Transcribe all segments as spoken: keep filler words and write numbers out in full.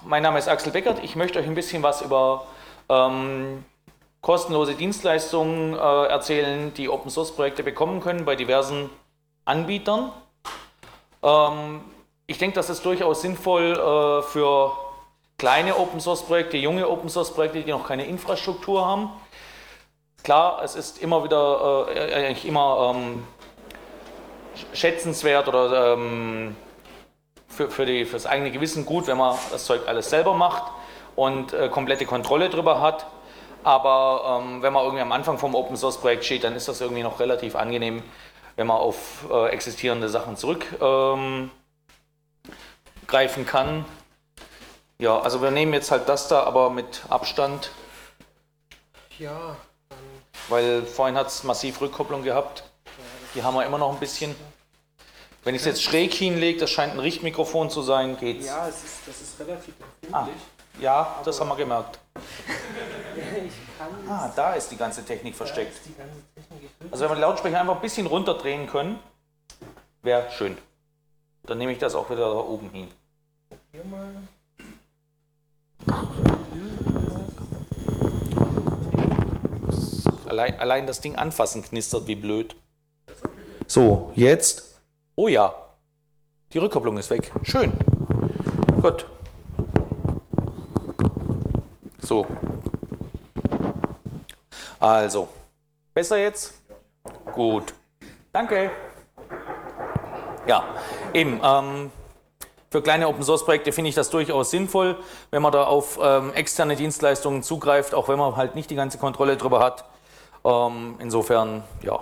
mein Name ist Axel Beckert. Ich möchte euch ein bisschen was über ähm, kostenlose Dienstleistungen äh, erzählen, die Open-Source-Projekte bekommen können bei diversen Anbietern. Ähm, ich denke, das ist durchaus sinnvoll äh, für kleine Open-Source-Projekte, junge Open-Source-Projekte, die noch keine Infrastruktur haben. Klar, es ist immer wieder äh, eigentlich immer ähm, schätzenswert oder ähm, für, für, die, für das eigene Gewissen gut, wenn man das Zeug alles selber macht und äh, komplette Kontrolle drüber hat. Aber ähm, wenn man irgendwie am Anfang vom Open-Source-Projekt steht, dann ist das irgendwie noch relativ angenehm, wenn man auf äh, existierende Sachen zurückgreifen ähm, kann. Ja, also wir nehmen jetzt halt das da, aber mit Abstand. Ja. Weil vorhin hat es massiv Rückkopplung gehabt. Die haben wir immer noch ein bisschen. Wenn ich es jetzt schräg hinlege, das scheint ein Richtmikrofon zu sein, geht's. Ja, es ist, das ist relativ empfindlich. Ah, ja, das haben wir gemerkt. Ich kann Ah, da ist die ganze Technik versteckt. die ganze Technik. Also wenn wir den Lautsprecher einfach ein bisschen runterdrehen können, wäre schön. Dann nehme ich das auch wieder da oben hin. Hier mal. Allein, allein das Ding anfassen knistert wie blöd. So, jetzt. Oh ja, die Rückkopplung ist weg. Schön. Gut. So. Also, besser jetzt? Gut. Danke. Ja, eben. Ähm, für kleine Open-Source-Projekte finde ich das durchaus sinnvoll, wenn man da auf ähm, externe Dienstleistungen zugreift, auch wenn man halt nicht die ganze Kontrolle drüber hat. Ähm, insofern, ja.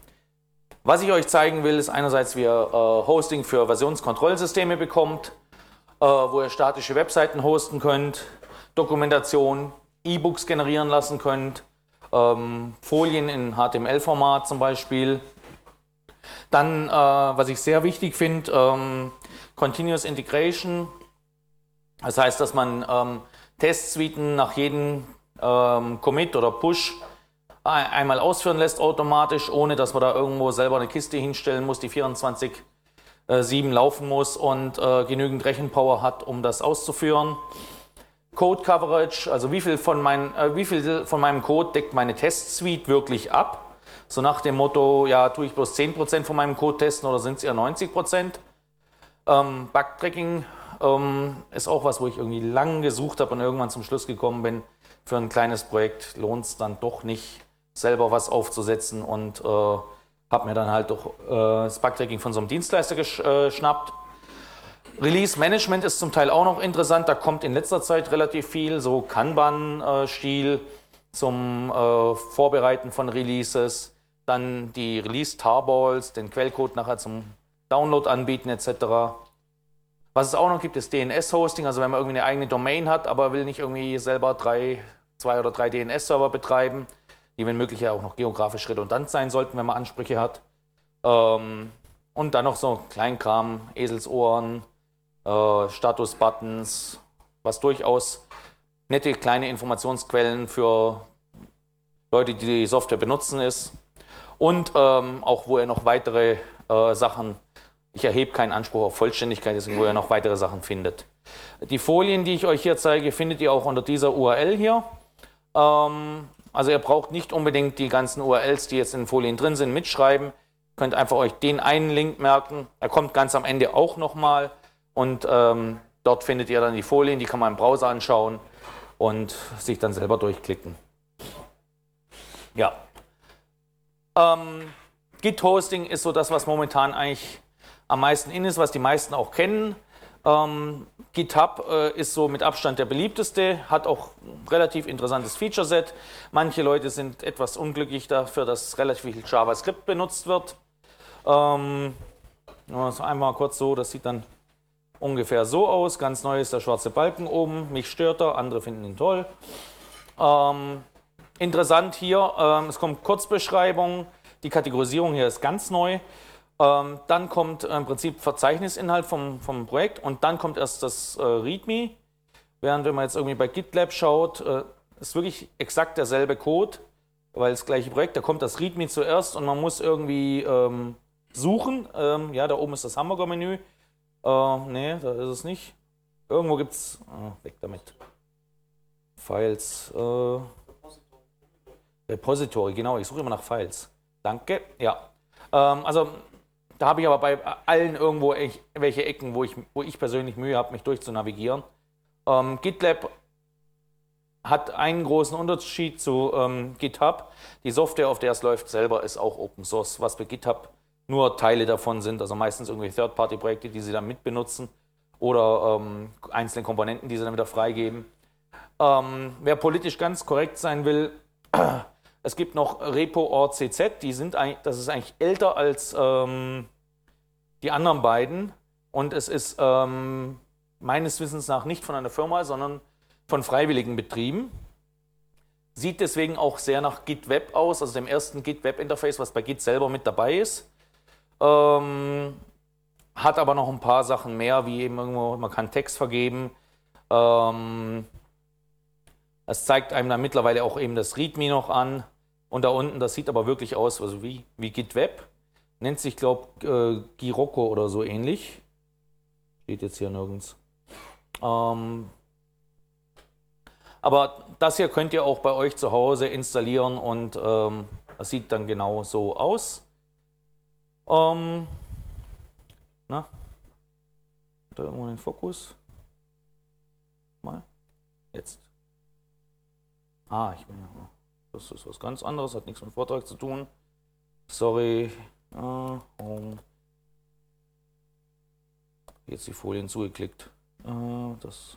Was ich euch zeigen will, ist einerseits, wie ihr äh, Hosting für Versionskontrollsysteme bekommt, äh, wo ihr statische Webseiten hosten könnt, Dokumentation, E-Books generieren lassen könnt, ähm, Folien in H T M L-Format zum Beispiel. Dann, äh, was ich sehr wichtig finde, ähm, Continuous Integration. Das heißt, dass man ähm, Testsuiten nach jedem ähm, Commit oder Push einmal ausführen lässt automatisch, ohne dass man da irgendwo selber eine Kiste hinstellen muss, die vierundzwanzig sieben laufen muss und äh, genügend Rechenpower hat, um das auszuführen. Code Coverage, also wie viel von, mein, äh, wie viel von meinem Code deckt meine Testsuite wirklich ab? So nach dem Motto, ja, tue ich bloß zehn Prozent von meinem Code testen oder sind es eher neunzig Prozent? Ähm, Bug-Tracking ähm, ist auch was, wo ich irgendwie lang gesucht habe und irgendwann zum Schluss gekommen bin, für ein kleines Projekt lohnt es dann doch nicht, selber was aufzusetzen und äh, habe mir dann halt doch äh, das Bug-Tracking von so einem Dienstleister geschnappt. Release Management ist zum Teil auch noch interessant, da kommt in letzter Zeit relativ viel, so Kanban-Stil zum äh, Vorbereiten von Releases, dann die Release-Tarballs, den Quellcode nachher zum Download anbieten et cetera. Was es auch noch gibt, ist D N S-Hosting, also wenn man irgendwie eine eigene Domain hat, aber will nicht irgendwie selber drei, zwei oder drei D N S-Server betreiben, die wenn möglich ja auch noch geografisch redundant sein sollten, wenn man Ansprüche hat. Ähm, und dann noch so Kleinkram, Eselsohren, äh, Status-Buttons, was durchaus nette kleine Informationsquellen für Leute, die die Software benutzen ist. Und ähm, auch wo ihr noch weitere äh, Sachen, ich erhebe keinen Anspruch auf Vollständigkeit, deswegen wo ihr noch weitere Sachen findet. Die Folien, die ich euch hier zeige, findet ihr auch unter dieser U R L hier. Ähm, Also ihr braucht nicht unbedingt die ganzen U R Ls, die jetzt in den Folien drin sind, mitschreiben. Ihr könnt einfach euch den einen Link merken. Er kommt ganz am Ende auch nochmal. Und ähm, dort findet ihr dann die Folien, die kann man im Browser anschauen und sich dann selber durchklicken. Ja. Ähm, Git-Hosting ist so das, was momentan eigentlich am meisten in ist, was die meisten auch kennen. Ähm, GitHub äh, ist so mit Abstand der beliebteste, hat auch ein relativ interessantes Feature-Set. Manche Leute sind etwas unglücklich dafür, dass relativ viel JavaScript benutzt wird. Ähm, also einmal kurz so, das sieht dann ungefähr so aus. Ganz neu ist der schwarze Balken oben, mich stört er, andere finden ihn toll. Ähm, interessant hier, ähm, es kommt Kurzbeschreibung, die Kategorisierung hier ist ganz neu. Ähm, dann kommt äh, im Prinzip Verzeichnisinhalt vom, vom Projekt und dann kommt erst das äh, README. Während wenn man jetzt irgendwie bei GitLab schaut, äh, ist wirklich exakt derselbe Code, weil das gleiche Projekt, da kommt das README zuerst und man muss irgendwie ähm, suchen. Ähm, ja, da oben ist das Hamburger-Menü. Äh, nee, da ist es nicht. Irgendwo gibt es, oh, weg damit, Files, äh, Repository, genau, ich suche immer nach Files. Danke, ja. Ähm, also da habe ich aber bei allen irgendwo echt, welche Ecken, wo ich, wo ich persönlich Mühe habe, mich durchzunavigieren. Ähm, GitLab hat einen großen Unterschied zu ähm, GitHub. Die Software, auf der es läuft, selber ist auch Open Source, was bei GitHub nur Teile davon sind, also meistens irgendwie Third-Party-Projekte, die sie dann mitbenutzen oder ähm, einzelne Komponenten, die sie dann wieder freigeben. Ähm, wer politisch ganz korrekt sein will, es gibt noch RepoOrg.cz, die sind eigentlich, das ist eigentlich älter als ähm, die anderen beiden und es ist ähm, meines Wissens nach nicht von einer Firma, sondern von Freiwilligen betrieben. Sieht deswegen auch sehr nach Git Web aus, also dem ersten Git Web Interface, was bei Git selber mit dabei ist. Ähm, hat aber noch ein paar Sachen mehr, wie eben irgendwo, man kann Text vergeben. Ähm, es zeigt einem dann mittlerweile auch eben das README noch an. Und da unten, das sieht aber wirklich aus, also wie, wie Git Web. Nennt sich, glaube ich, äh, Girocco oder so ähnlich. Steht jetzt hier nirgends. Ähm, aber das hier könnt ihr auch bei euch zu Hause installieren und ähm, das sieht dann genau so aus. Ähm, na, hat da irgendwo den Fokus? Mal. Jetzt. Ah, ich bin ja. Das ist was ganz anderes, hat nichts mit dem Vortrag zu tun. Sorry. Uh, home. Jetzt die Folien zugeklickt. Uh, das.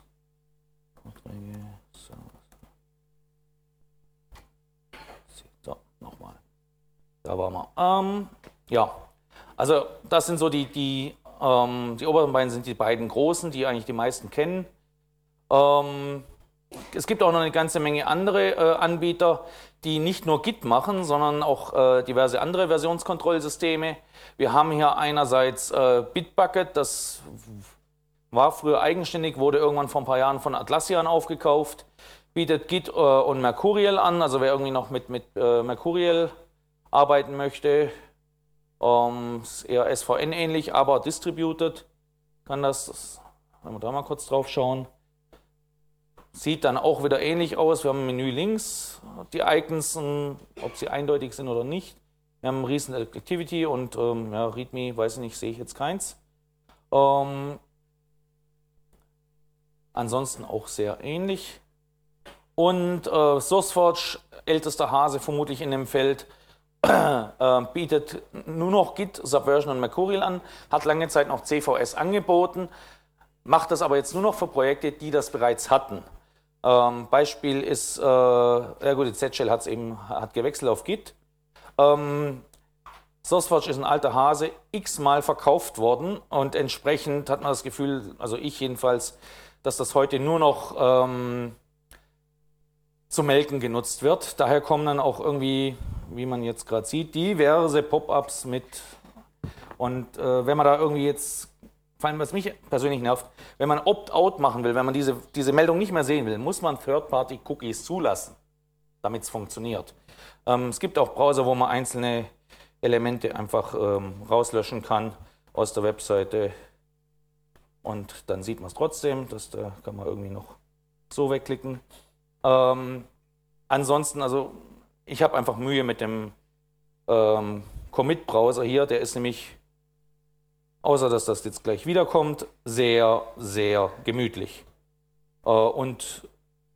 So, nochmal. Da waren wir. Ähm, ja, also das sind so die, die, ähm, die oberen beiden sind die beiden großen, die eigentlich die meisten kennen. Ähm, es gibt auch noch eine ganze Menge andere äh, Anbieter, die nicht nur Git machen, sondern auch äh, diverse andere Versionskontrollsysteme. Wir haben hier einerseits äh, Bitbucket, das war früher eigenständig, wurde irgendwann vor ein paar Jahren von Atlassian aufgekauft, bietet Git äh, und Mercurial an, also wer irgendwie noch mit, mit äh, Mercurial arbeiten möchte, ähm, ist eher S V N ähnlich, aber distributed, kann das, wenn wir da mal kurz drauf schauen, sieht dann auch wieder ähnlich aus. Wir haben ein Menü links, die Icons, ob sie eindeutig sind oder nicht. Wir haben Recent Activity und ähm, ja, README, weiß ich nicht, sehe ich jetzt keins. Ähm, ansonsten auch sehr ähnlich. Und äh, SourceForge, ältester Hase vermutlich in dem Feld, äh, bietet nur noch Git, Subversion und Mercurial an, hat lange Zeit noch C V S angeboten, macht das aber jetzt nur noch für Projekte, die das bereits hatten. Ähm, Beispiel ist, äh, ja gut, die Z-Shell hat es eben hat gewechselt auf Git. Ähm, SourceForge ist ein alter Hase, x-mal verkauft worden und entsprechend hat man das Gefühl, also ich jedenfalls, dass das heute nur noch ähm, zum Melken genutzt wird. Daher kommen dann auch irgendwie, wie man jetzt gerade sieht, diverse Pop-ups mit. Und äh, wenn man da irgendwie jetzt, vor allem was mich persönlich nervt, wenn man Opt-out machen will, wenn man diese, diese Meldung nicht mehr sehen will, muss man Third-Party-Cookies zulassen, damit es funktioniert. Ähm, es gibt auch Browser, wo man einzelne Elemente einfach ähm, rauslöschen kann aus der Webseite und dann sieht man es trotzdem. Das da kann man irgendwie noch so wegklicken. Ähm, ansonsten, also ich habe einfach Mühe mit dem ähm, Commit-Browser hier, der ist nämlich, außer dass das jetzt gleich wiederkommt, sehr, sehr gemütlich. Äh, und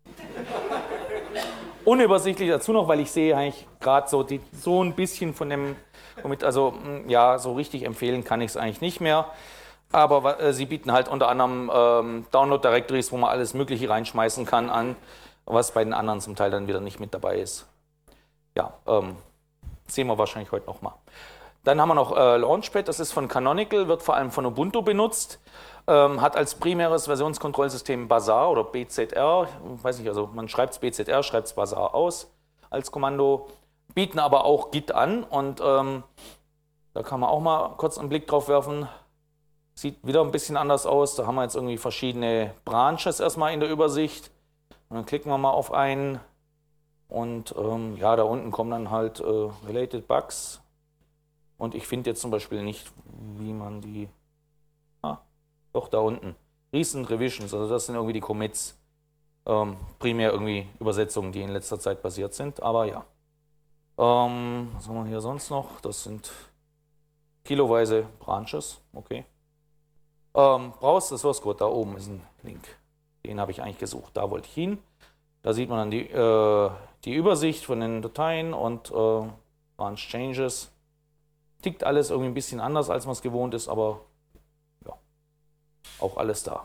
unübersichtlich dazu noch, weil ich sehe eigentlich gerade so, die, so ein bisschen von dem, Commit, also ja, so richtig empfehlen kann ich es eigentlich nicht mehr. Aber äh, sie bieten halt unter anderem ähm, Download-Directories, wo man alles Mögliche reinschmeißen kann an, was bei den anderen zum Teil dann wieder nicht mit dabei ist. Ja, ähm, sehen wir wahrscheinlich heute nochmal. Dann haben wir noch äh, Launchpad, das ist von Canonical, wird vor allem von Ubuntu benutzt, ähm, hat als primäres Versionskontrollsystem Bazaar oder B Z R, ich weiß nicht, also man schreibt es B Z R, schreibt es Bazaar aus als Kommando, bieten aber auch Git an und ähm, da kann man auch mal kurz einen Blick drauf werfen. Sieht wieder ein bisschen anders aus, da haben wir jetzt irgendwie verschiedene Branches erstmal in der Übersicht. Und dann klicken wir mal auf einen und ähm, ja, da unten kommen dann halt äh, Related Bugs. Und ich finde jetzt zum Beispiel nicht, wie man die, ah, doch da unten, Recent Revisions, also das sind irgendwie die Commits, ähm, primär irgendwie Übersetzungen, die in letzter Zeit passiert sind, aber ja. Ähm, was haben wir hier sonst noch? Das sind kiloweise Branches, okay. Ähm, brauchst das Source Code, da oben ist ein Link, den habe ich eigentlich gesucht, da wollte ich hin. Da sieht man dann die, äh, die Übersicht von den Dateien und äh, Branch Changes. Tickt alles irgendwie ein bisschen anders, als man es gewohnt ist, aber ja, auch alles da.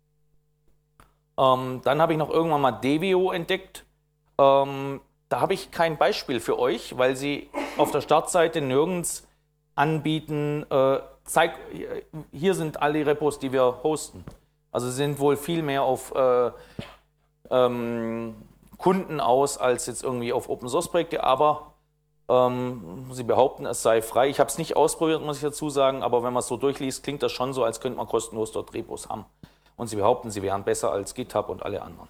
Ähm, dann habe ich noch irgendwann mal Devio entdeckt. Ähm, da habe ich kein Beispiel für euch, weil sie auf der Startseite nirgends anbieten, äh, zeig, hier sind alle Repos, die wir hosten. Also sie sind wohl viel mehr auf äh, ähm, Kunden aus, als jetzt irgendwie auf Open-Source-Projekte, aber ähm, sie behaupten, es sei frei. Ich habe es nicht ausprobiert, muss ich dazu sagen, aber wenn man es so durchliest, klingt das schon so, als könnte man kostenlos dort Repos haben. Und sie behaupten, sie wären besser als GitHub und alle anderen.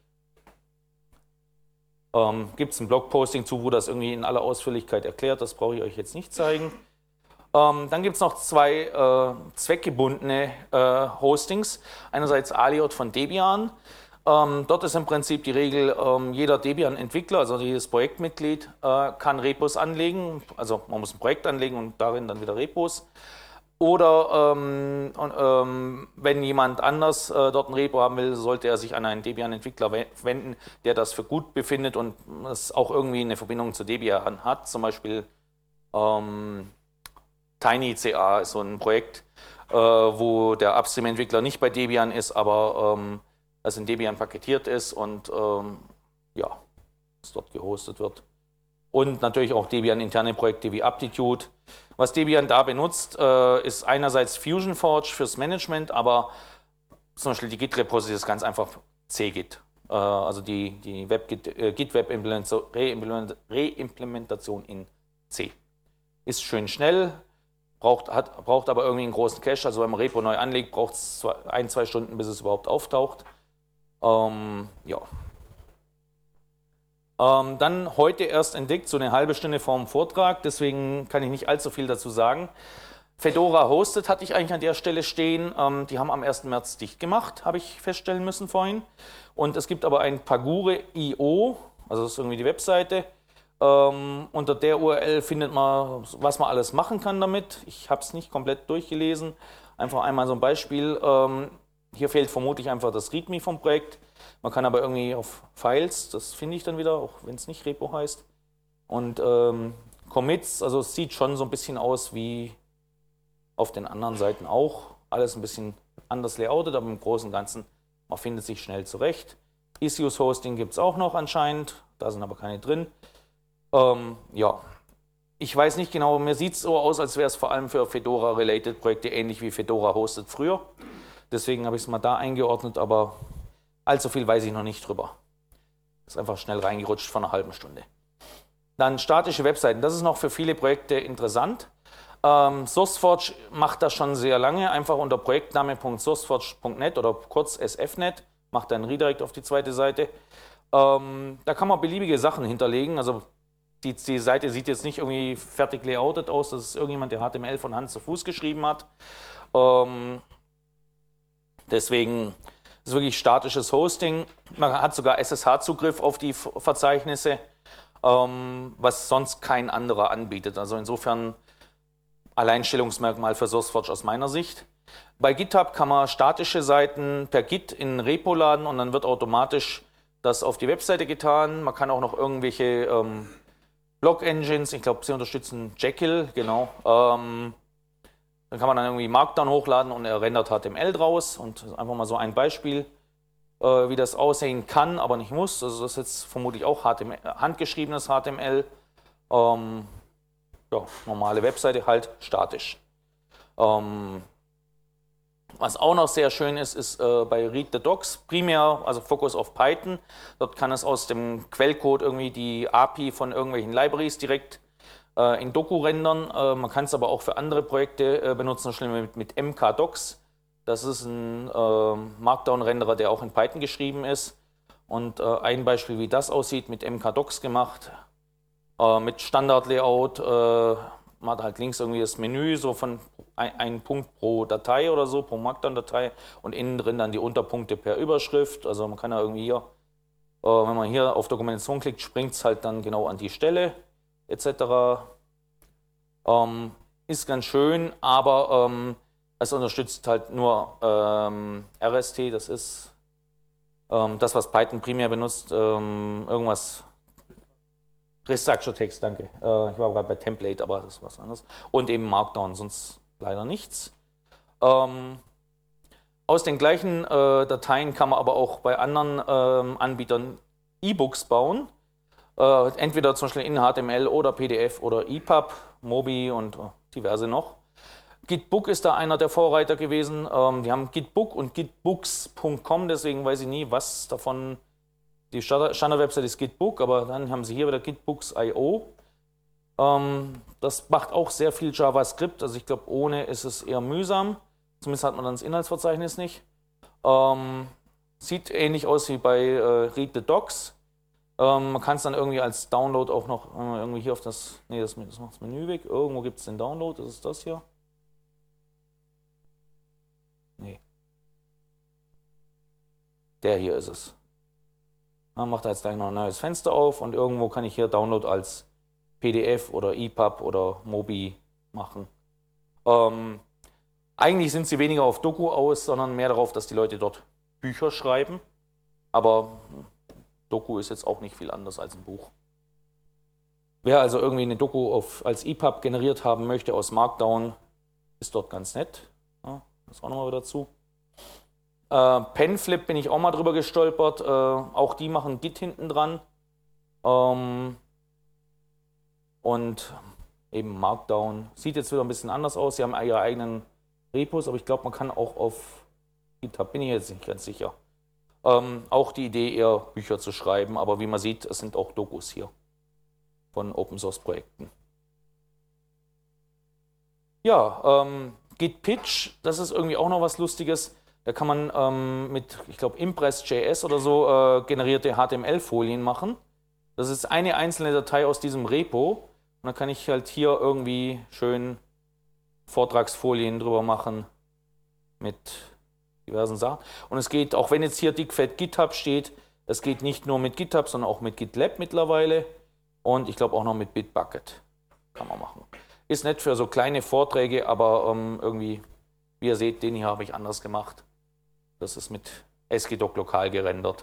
Ähm, Gibt es ein Blogposting zu, wo das irgendwie in aller Ausführlichkeit erklärt, das brauche ich euch jetzt nicht zeigen. Ähm, dann gibt es noch zwei äh, zweckgebundene äh, Hostings. Einerseits Aliot von Debian. Ähm, dort ist im Prinzip die Regel, ähm, jeder Debian-Entwickler, also jedes Projektmitglied, äh, kann Repos anlegen. Also man muss ein Projekt anlegen und darin dann wieder Repos. Oder ähm, und, ähm, wenn jemand anders äh, dort ein Repo haben will, sollte er sich an einen Debian-Entwickler wenden, der das für gut befindet und es auch irgendwie eine Verbindung zu Debian hat. Zum Beispiel ähm, TinyCA ist so ein Projekt, äh, wo der Upstream-Entwickler nicht bei Debian ist, aber ähm, das in Debian paketiert ist und ähm, ja, es dort gehostet wird. Und natürlich auch Debian-interne Projekte wie Aptitude. Was Debian da benutzt, äh, ist einerseits FusionForge fürs Management, aber zum Beispiel die Git-Repos ist ganz einfach C-Git. Äh, also die, die äh, Git-Web-Reimplementation in C. Ist schön schnell, braucht, hat, braucht aber irgendwie einen großen Cache. Also wenn man Repo neu anlegt, braucht es ein, zwei Stunden, bis es überhaupt auftaucht. Ähm, ja. Ähm, dann heute erst entdeckt, so eine halbe Stunde vor dem Vortrag, deswegen kann ich nicht allzu viel dazu sagen. Fedora Hosted hatte ich eigentlich an der Stelle stehen. Ähm, die haben am ersten März dicht gemacht, habe ich feststellen müssen vorhin. Und es gibt aber ein Pagure Punkt i o, also das ist irgendwie die Webseite. Ähm, unter der U R L findet man, was man alles machen kann damit. Ich habe es nicht komplett durchgelesen. Einfach einmal so ein Beispiel. Ähm, hier fehlt vermutlich einfach das README vom Projekt. Man kann aber irgendwie auf Files, das finde ich dann wieder, auch wenn es nicht Repo heißt. Und ähm, Commits, also es sieht schon so ein bisschen aus wie auf den anderen Seiten auch. Alles ein bisschen anders layoutet, aber im Großen und Ganzen, man findet sich schnell zurecht. Issues Hosting gibt es auch noch anscheinend, da sind aber keine drin. Ähm, ja, ich weiß nicht genau, mir sieht es so aus, als wäre es vor allem für Fedora-related Projekte ähnlich wie Fedora Hosted früher. Deswegen habe ich es mal da eingeordnet, aber allzu viel weiß ich noch nicht drüber. Ist einfach schnell reingerutscht vor einer halben Stunde. Dann statische Webseiten, das ist noch für viele Projekte interessant. Ähm, SourceForge macht das schon sehr lange, einfach unter projektname punkt sourceforge punkt net oder kurz S F net, macht dann Redirect auf die zweite Seite. Ähm, da kann man beliebige Sachen hinterlegen, also die, die Seite sieht jetzt nicht irgendwie fertig layoutet aus, das ist irgendjemand, der H T M L von Hand zu Fuß geschrieben hat. Ähm, deswegen ist es wirklich statisches Hosting. Man hat sogar S S H-Zugriff auf die Verzeichnisse, ähm, was sonst kein anderer anbietet. Also insofern Alleinstellungsmerkmal für SourceForge aus meiner Sicht. Bei GitHub kann man statische Seiten per Git in ein Repo laden und dann wird automatisch das auf die Webseite getan. Man kann auch noch irgendwelche ähm, Blog-Engines, ich glaube, sie unterstützen Jekyll, genau. Ähm, dann kann man dann irgendwie Markdown hochladen und er rendert H T M L draus. Und einfach mal so ein Beispiel, äh, wie das aussehen kann, aber nicht muss. Also das ist jetzt vermutlich auch H T M L, handgeschriebenes H T M L. Ähm, ja, normale Webseite, halt statisch. Ähm, was auch noch sehr schön ist, ist äh, bei Read the Docs primär, also Fokus auf Python. Dort kann es aus dem Quellcode irgendwie die A P I von irgendwelchen Libraries direkt äh, in Doku rendern. Äh, man kann es aber auch für andere Projekte äh, benutzen, zum Beispiel mit, mit M K Docs. Das ist ein äh, Markdown-Renderer, der auch in Python geschrieben ist. Und äh, ein Beispiel, wie das aussieht, mit M K Docs gemacht. Mit Standard-Layout, äh, man hat halt links irgendwie das Menü, so von ein, ein Punkt pro Datei oder so, pro Markdown-Datei und innen drin dann die Unterpunkte per Überschrift. Also man kann ja irgendwie hier, äh, wenn man hier auf Dokumentation klickt, springt es halt dann genau an die Stelle et cetera. Ähm, ist ganz schön, aber ähm, es unterstützt halt nur ähm, R S T, das ist ähm, das, was Python primär benutzt, ähm, irgendwas. Restructure Text, danke. Äh, ich war gerade bei Template, aber das ist was anderes. Und eben Markdown, sonst leider nichts. Ähm, aus den gleichen äh, Dateien kann man aber auch bei anderen ähm, Anbietern E-Books bauen. Äh, entweder zum Beispiel in H T M L oder P D F oder E P U B, Mobi und oh, diverse noch. Gitbook ist da einer der Vorreiter gewesen. Ähm, die haben Gitbook und gitbooks punkt com, deswegen weiß ich nie, was davon. Die Standard-Website ist Gitbook, aber dann haben sie hier wieder gitbooks punkt i o. Ähm, das macht auch sehr viel JavaScript, also ich glaube, ohne ist es eher mühsam. Zumindest hat man dann das Inhaltsverzeichnis nicht. Ähm, sieht ähnlich aus wie bei äh, Read the Docs. Ähm, man kann es dann irgendwie als Download auch noch äh, irgendwie hier auf das, nee, das, das macht das Menü weg. Irgendwo gibt es den Download, das ist das hier. Nee. Der hier ist es. Man macht jetzt gleich noch ein neues Fenster auf und irgendwo kann ich hier Download als P D F oder E P U B oder Mobi machen. Ähm, eigentlich sind sie weniger auf Doku aus, sondern mehr darauf, dass die Leute dort Bücher schreiben. Aber Doku ist jetzt auch nicht viel anders als ein Buch. Wer also irgendwie eine Doku auf, als E P U B generiert haben möchte aus Markdown, ist dort ganz nett. Ja, das auch nochmal wieder dazu. Äh, Penflip bin ich auch mal drüber gestolpert. Äh, auch die machen Git hinten dran. Ähm, und eben Markdown. Sieht jetzt wieder ein bisschen anders aus. Sie haben ihre eigenen Repos, aber ich glaube, man kann auch auf GitHub, bin ich jetzt nicht ganz sicher. Ähm, auch die Idee, eher Bücher zu schreiben, aber wie man sieht, es sind auch Dokus hier von Open Source Projekten. Ja, ähm, Git Pitch, das ist irgendwie auch noch was Lustiges. Da kann man ähm, mit, ich glaube, Impress Punkt J S oder so äh, generierte H T M L-Folien machen. Das ist eine einzelne Datei aus diesem Repo. Und dann kann ich halt hier irgendwie schön Vortragsfolien drüber machen mit diversen Sachen. Und es geht, auch wenn jetzt hier dickfett GitHub steht, es geht nicht nur mit GitHub, sondern auch mit GitLab mittlerweile. Und ich glaube auch noch mit Bitbucket kann man machen. Ist nett für so kleine Vorträge, aber ähm, irgendwie, wie ihr seht, den hier habe ich anders gemacht. Das ist mit S G Doc lokal gerendert.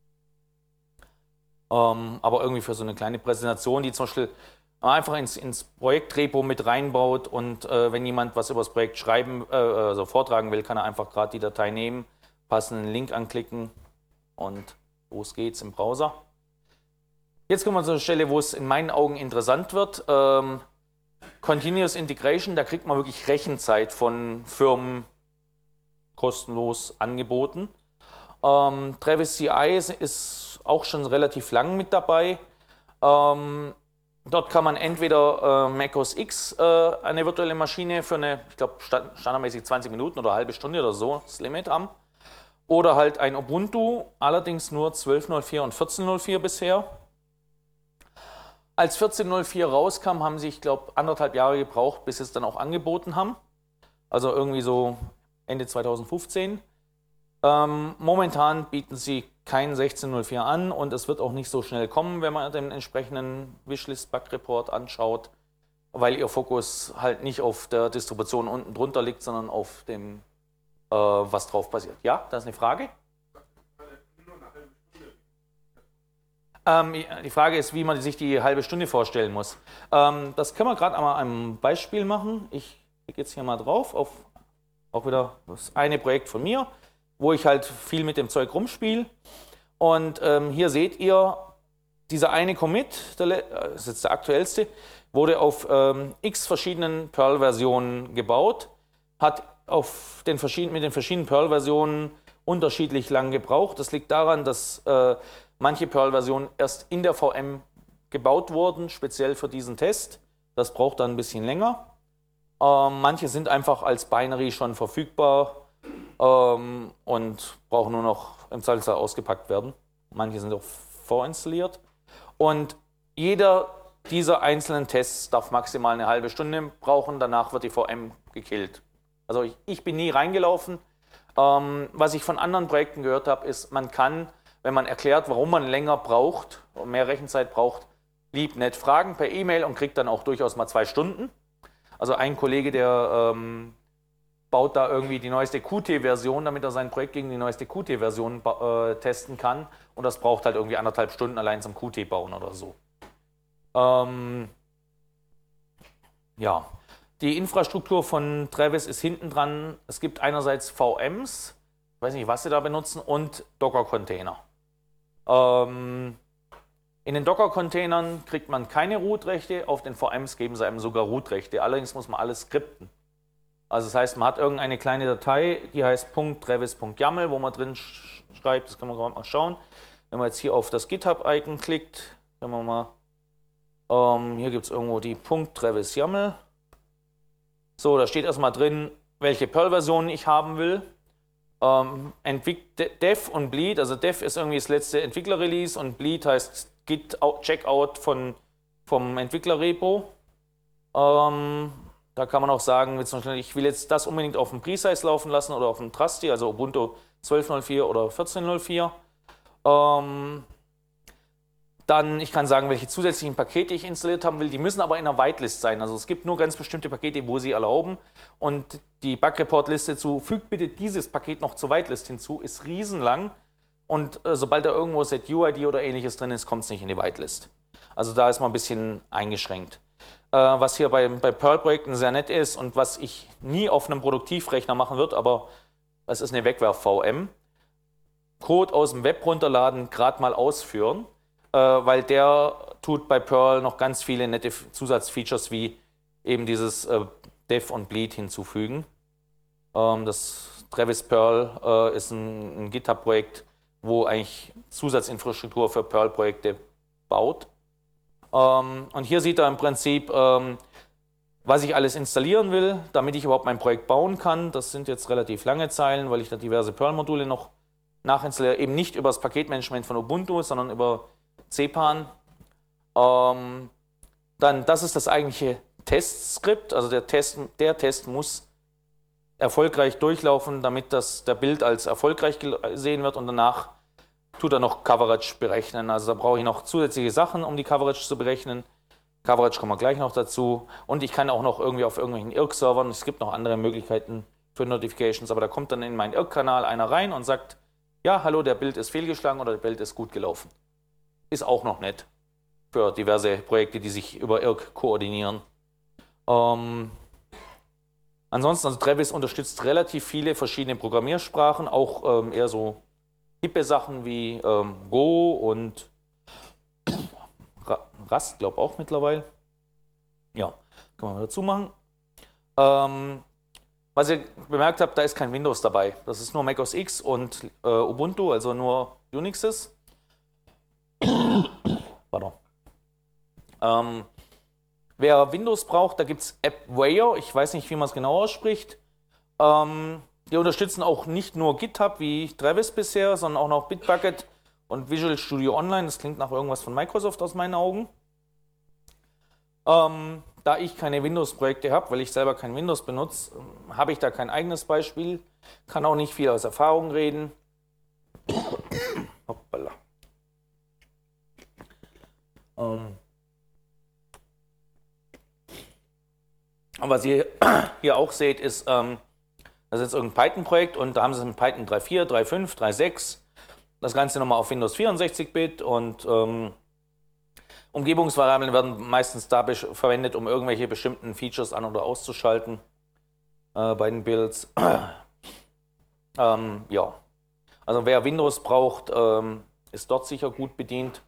Ähm, aber irgendwie für so eine kleine Präsentation, die zum Beispiel einfach ins, ins Projektrepo mit reinbaut und äh, wenn jemand was über das Projekt schreiben, äh, also vortragen will, kann er einfach gerade die Datei nehmen, passenden Link anklicken und los geht's im Browser. Jetzt kommen wir zu der Stelle, wo es in meinen Augen interessant wird. Ähm, Continuous Integration, da kriegt man wirklich Rechenzeit von Firmen kostenlos angeboten. Ähm, Travis C I ist auch schon relativ lang mit dabei. Ähm, dort kann man entweder äh, Mac O S X, äh, eine virtuelle Maschine für eine, ich glaube, stand, standardmäßig zwanzig Minuten oder eine halbe Stunde oder so, das Limit haben. Oder halt ein Ubuntu, allerdings nur zwölf Punkt null vier und vierzehn Punkt null vier bisher. Als vierzehn Punkt null vier rauskam, haben sie, ich glaube, anderthalb Jahre gebraucht, bis sie es dann auch angeboten haben. Also irgendwie so Ende zweitausendfünfzehn. Ähm, momentan bieten sie kein sechzehn Punkt null vier an und es wird auch nicht so schnell kommen, wenn man den entsprechenden Wishlist-Bug-Report anschaut, weil ihr Fokus halt nicht auf der Distribution unten drunter liegt, sondern auf dem, äh, was drauf passiert. Ja, da ist eine Frage. Ähm, die Frage ist, wie man sich die halbe Stunde vorstellen muss. Ähm, das können wir gerade einmal einem Beispiel machen. Ich klicke jetzt hier mal drauf auf auch wieder das eine Projekt von mir, wo ich halt viel mit dem Zeug rumspiele. Und ähm, hier seht ihr, dieser eine Commit, der, das ist jetzt der aktuellste, wurde auf ähm, x verschiedenen Perl-Versionen gebaut, hat auf den verschiedenen, mit den verschiedenen Perl-Versionen unterschiedlich lang gebraucht. Das liegt daran, dass äh, manche Perl-Versionen erst in der V M gebaut wurden, speziell für diesen Test. Das braucht dann ein bisschen länger. Ähm, manche sind einfach als Binary schon verfügbar ähm, und brauchen nur noch im Zweifelsfall ausgepackt werden. Manche sind auch vorinstalliert. Und jeder dieser einzelnen Tests darf maximal eine halbe Stunde brauchen, danach wird die V M gekillt. Also ich, ich bin nie reingelaufen. Ähm, was ich von anderen Projekten gehört habe, ist, man kann, wenn man erklärt, warum man länger braucht und mehr Rechenzeit braucht, lieb nett fragen per E-Mail und kriegt dann auch durchaus mal zwei Stunden. Also ein Kollege, der ähm, baut da irgendwie die neueste Qt Version, damit er sein Projekt gegen die neueste Qt Version äh, testen kann. Und das braucht halt irgendwie anderthalb Stunden allein zum Qt bauen oder so. Ähm, ja, die Infrastruktur von Travis ist hinten dran. Es gibt einerseits V Ms, ich weiß nicht, was sie da benutzen, und Docker-Container. Ähm, in den Docker-Containern kriegt man keine Root-Rechte, auf den V Ms geben sie einem sogar Root-Rechte. Allerdings muss man alles skripten. Also das heißt, man hat irgendeine kleine Datei, die heißt .travis.yaml, wo man drin sch schreibt, das kann man gerade mal schauen. Wenn man jetzt hier auf das GitHub-Icon klickt, können wir mal, ähm, hier gibt es irgendwo die .travis.yaml. So, da steht erstmal drin, welche Perl-Versionen ich haben will. Ähm, Dev und Bleed, also Dev ist irgendwie das letzte Entwickler-Release und Bleed heißt Git-Checkout von, vom Entwickler-Repo. Ähm, Da kann man auch sagen, ich will jetzt das unbedingt auf dem Precise laufen lassen oder auf dem Trusty, also Ubuntu zwölf Punkt null vier oder vierzehn Punkt null vier. Ähm, dann, ich kann sagen, welche zusätzlichen Pakete ich installiert haben will. Die müssen aber in einer Whitelist sein. Also es gibt nur ganz bestimmte Pakete, wo sie erlauben. Und die Bug-Report-Liste zu, fügt bitte dieses Paket noch zur Whitelist hinzu, ist riesenlang. Und äh, sobald da irgendwo Set U I D oder ähnliches drin ist, kommt es nicht in die Whitelist. Also da ist man ein bisschen eingeschränkt. Was hier bei, bei Perl-Projekten sehr nett ist und was ich nie auf einem Produktivrechner machen würde, aber es ist eine Wegwerf-V M. Code aus dem Web runterladen, gerade mal ausführen, äh, weil der tut bei Perl noch ganz viele nette Zusatzfeatures wie eben dieses äh, Dev und Bleed hinzufügen. Ähm, das Travis Perl äh, ist ein, ein GitHub-Projekt, wo eigentlich Zusatzinfrastruktur für Perl-Projekte baut. Ähm, und hier sieht er im Prinzip, ähm, was ich alles installieren will, damit ich überhaupt mein Projekt bauen kann. Das sind jetzt relativ lange Zeilen, weil ich da diverse Perl-Module noch nachinstalliere. Eben nicht über das Paketmanagement von Ubuntu, sondern über C P A N. Ähm, dann, das ist das eigentliche Testskript. Also der Test, der Test muss erfolgreich durchlaufen, damit das, der Bild als erfolgreich gesehen wird und danach tut er noch Coverage berechnen. Also da brauche ich noch zusätzliche Sachen, um die Coverage zu berechnen. Coverage kommen wir gleich noch dazu. Und ich kann auch noch irgendwie auf irgendwelchen I R C-Servern, es gibt noch andere Möglichkeiten für Notifications, aber da kommt dann in meinen I R C-Kanal einer rein und sagt, ja, hallo, der Bild ist fehlgeschlagen oder der Bild ist gut gelaufen. Ist auch noch nett für diverse Projekte, die sich über I R C koordinieren. Ähm, ansonsten, also Travis unterstützt relativ viele verschiedene Programmiersprachen, auch ähm, eher so hippe Sachen wie ähm, Go und Rust, glaube ich auch mittlerweile. Ja, kann man dazu machen. Ähm, was ihr bemerkt habt, da ist kein Windows dabei. Das ist nur Mac O S X und äh, Ubuntu, also nur Unixes. Pardon. Ähm, wer Windows braucht, da gibt es AppWare. Ich weiß nicht, wie man es genau ausspricht. Ähm, Die unterstützen auch nicht nur GitHub wie Travis bisher, sondern auch noch Bitbucket und Visual Studio Online. Das klingt nach irgendwas von Microsoft aus meinen Augen. Ähm, da ich keine Windows-Projekte habe, weil ich selber kein Windows benutze, habe ich da kein eigenes Beispiel. Kann auch nicht viel aus Erfahrung reden. Hoppala. Ähm. Und was ihr hier auch seht, ist, ähm, das ist jetzt irgendein Python-Projekt und da haben sie es in Python drei Punkt vier, drei Punkt fünf, drei Punkt sechs. Das Ganze nochmal auf Windows vierundsechzig Bit und ähm, Umgebungsvariablen werden meistens da verwendet, um irgendwelche bestimmten Features an- oder auszuschalten äh, bei den Builds. ähm, ja, also wer Windows braucht, ähm, ist dort sicher gut bedient.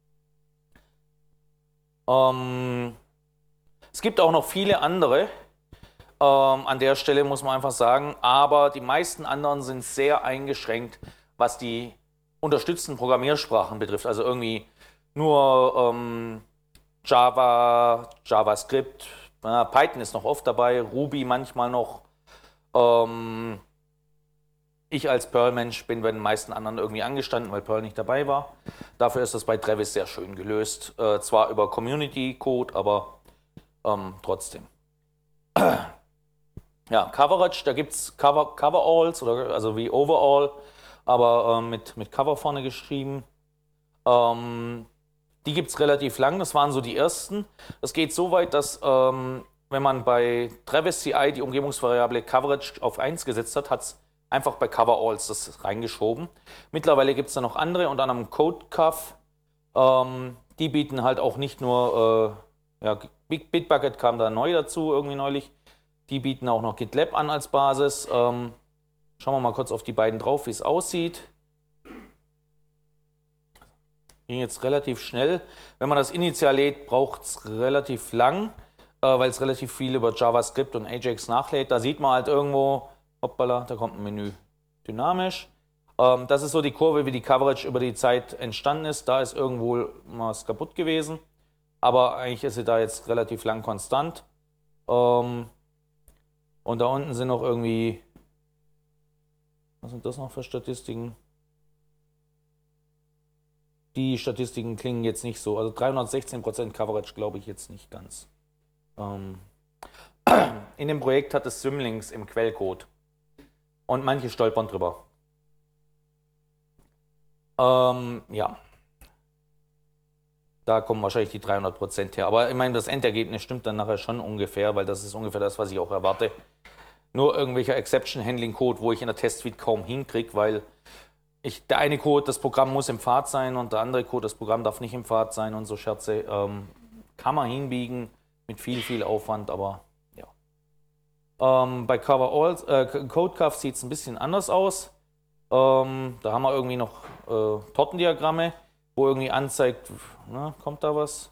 Ähm, es gibt auch noch viele andere. Ähm, an der Stelle muss man einfach sagen, aber die meisten anderen sind sehr eingeschränkt, was die unterstützten Programmiersprachen betrifft. Also irgendwie nur ähm, Java, JavaScript, ja, Python ist noch oft dabei, Ruby manchmal noch. Ähm, Ich als Perl-Mensch bin bei den meisten anderen irgendwie angestanden, weil Perl nicht dabei war. Dafür ist das bei Travis sehr schön gelöst. Äh, zwar über Community-Code, aber ähm, trotzdem. Ja, Coverage, da gibt es Cover, Coveralls, oder, also wie Overall, aber ähm, mit, mit Cover vorne geschrieben. Ähm, die gibt es relativ lang, das waren so die ersten. Das geht so weit, dass ähm, wenn man bei Travis C I die Umgebungsvariable Coverage auf eins gesetzt hat, hat es einfach bei Coveralls das reingeschoben. Mittlerweile gibt es da noch andere, unter anderem CodeCuff. Ähm, die bieten halt auch nicht nur, äh, ja, Bitbucket kam da neu dazu irgendwie neulich. Die bieten auch noch GitLab an als Basis. Ähm, schauen wir mal kurz auf die beiden drauf, wie es aussieht. Ging jetzt relativ schnell. Wenn man das initial lädt, braucht es relativ lang, äh, weil es relativ viel über JavaScript und Ajax nachlädt. Da sieht man halt irgendwo, hoppala, da kommt ein Menü, dynamisch. Ähm, das ist so die Kurve, wie die Coverage über die Zeit entstanden ist. Da ist irgendwo was kaputt gewesen, aber eigentlich ist sie da jetzt relativ lang konstant. Ähm, Und da unten sind noch irgendwie, was sind das noch für Statistiken? Die Statistiken klingen jetzt nicht so. Also dreihundertsechzehn Prozent Coverage glaube ich jetzt nicht ganz. Ähm In dem Projekt hat es Symlinks im Quellcode. Und manche stolpern drüber. Ähm, ja. Da kommen wahrscheinlich die dreihundert Prozent her. Aber ich meine, das Endergebnis stimmt dann nachher schon ungefähr, weil das ist ungefähr das, was ich auch erwarte. Nur irgendwelcher Exception-Handling-Code, wo ich in der Test-Suite kaum hinkriege, weil ich, der eine Code, das Programm muss im Pfad sein und der andere Code, das Programm darf nicht im Pfad sein und so Scherze. Ähm, kann man hinbiegen mit viel, viel Aufwand, aber ja. Ähm, bei Coveralls, äh, CodeCuff sieht es ein bisschen anders aus. Ähm, da haben wir irgendwie noch äh, Tortendiagramme, wo irgendwie anzeigt, na, kommt da was?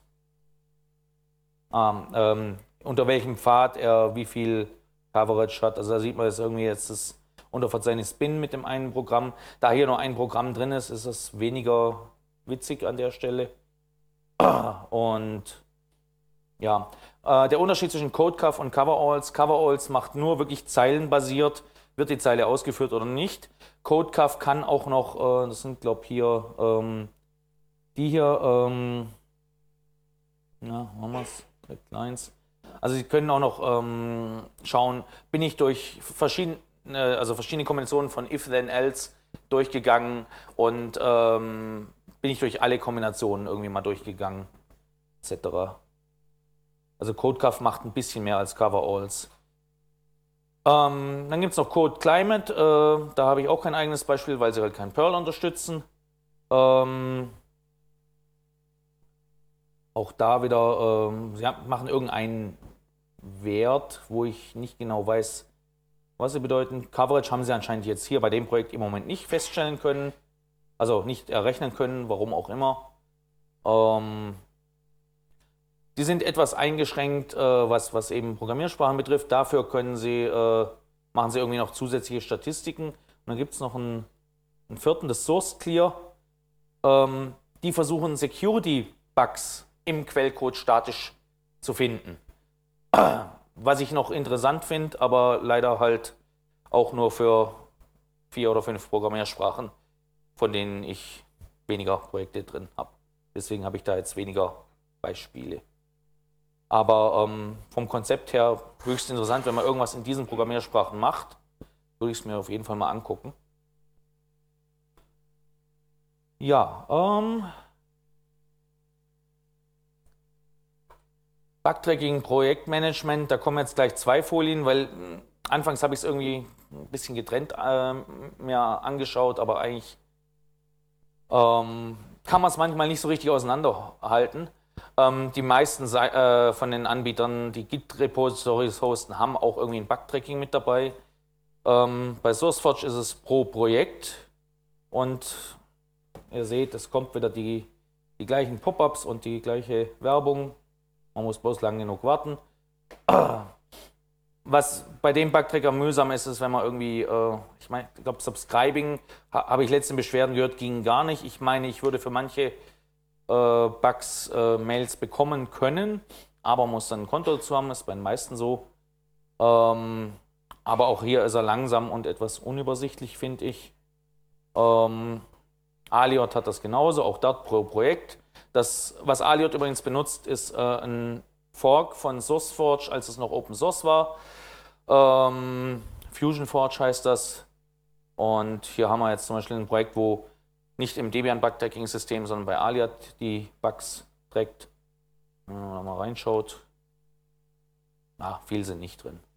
Ah, ähm, unter welchem Pfad er wie viel Coverage hat. Also da sieht man jetzt irgendwie jetzt das Unterverzeichnis Bin mit dem einen Programm. Da hier nur ein Programm drin ist, ist es weniger witzig an der Stelle. Und ja, äh, der Unterschied zwischen CodeCuff und Coveralls. Coveralls macht nur wirklich zeilenbasiert, wird die Zeile ausgeführt oder nicht. CodeCuff kann auch noch, äh, das sind glaube ich hier, ähm, die hier, ähm, na, haben wir es, Lines. Also Sie können auch noch ähm, schauen, bin ich durch verschiedene, also verschiedene Kombinationen von if, then, else durchgegangen und ähm, bin ich durch alle Kombinationen irgendwie mal durchgegangen, et cetera. Also CodeCuff macht ein bisschen mehr als Coveralls. Ähm, dann gibt es noch Code Climate, äh, da habe ich auch kein eigenes Beispiel, weil sie halt kein Perl unterstützen. Ähm, auch da wieder, ähm, sie machen irgendeinen Wert, wo ich nicht genau weiß, was sie bedeuten. Coverage haben sie anscheinend jetzt hier bei dem Projekt im Moment nicht feststellen können, also nicht errechnen können, warum auch immer. Ähm, die sind etwas eingeschränkt, äh, was, was eben Programmiersprachen betrifft. Dafür können sie, äh, machen sie irgendwie noch zusätzliche Statistiken. Und dann gibt es noch einen, einen vierten, das Source Clear. Ähm, die versuchen Security-Bugs im Quellcode statisch zu finden. Was ich noch interessant finde, aber leider halt auch nur für vier oder fünf Programmiersprachen, von denen ich weniger Projekte drin habe. Deswegen habe ich da jetzt weniger Beispiele. Aber ähm, vom Konzept her höchst interessant, wenn man irgendwas in diesen Programmiersprachen macht, würde ich es mir auf jeden Fall mal angucken. Ja, ähm, Bugtracking, Projektmanagement, da kommen jetzt gleich zwei Folien, weil mh, anfangs habe ich es irgendwie ein bisschen getrennt äh, mir angeschaut, aber eigentlich ähm, kann man es manchmal nicht so richtig auseinanderhalten. Ähm, die meisten äh, von den Anbietern, die Git-Repositories hosten, haben auch irgendwie ein Bugtracking mit dabei. Ähm, bei SourceForge ist es pro Projekt und ihr seht, es kommt wieder die, die gleichen Pop-ups und die gleiche Werbung. Man muss bloß lang genug warten. Was bei dem Bugtracker mühsam ist, ist, wenn man irgendwie, äh, ich meine, ich glaube, Subscribing, ha, habe ich letzten Beschwerden gehört, ging gar nicht. Ich meine, ich würde für manche äh, Bugs äh, Mails bekommen können, aber muss dann ein Konto dazu haben, ist bei den meisten so. Ähm, aber auch hier ist er langsam und etwas unübersichtlich, finde ich. Ähm, Aliot hat das genauso, auch dort pro Projekt. Das, was Aliot übrigens benutzt, ist äh, ein Fork von SourceForge, als es noch Open Source war. Ähm, FusionForge heißt das. Und hier haben wir jetzt zum Beispiel ein Projekt, wo nicht im Debian Bug-Tracking-System, sondern bei Aliot die Bugs trackt. Wenn man mal reinschaut, ah, viel sind nicht drin.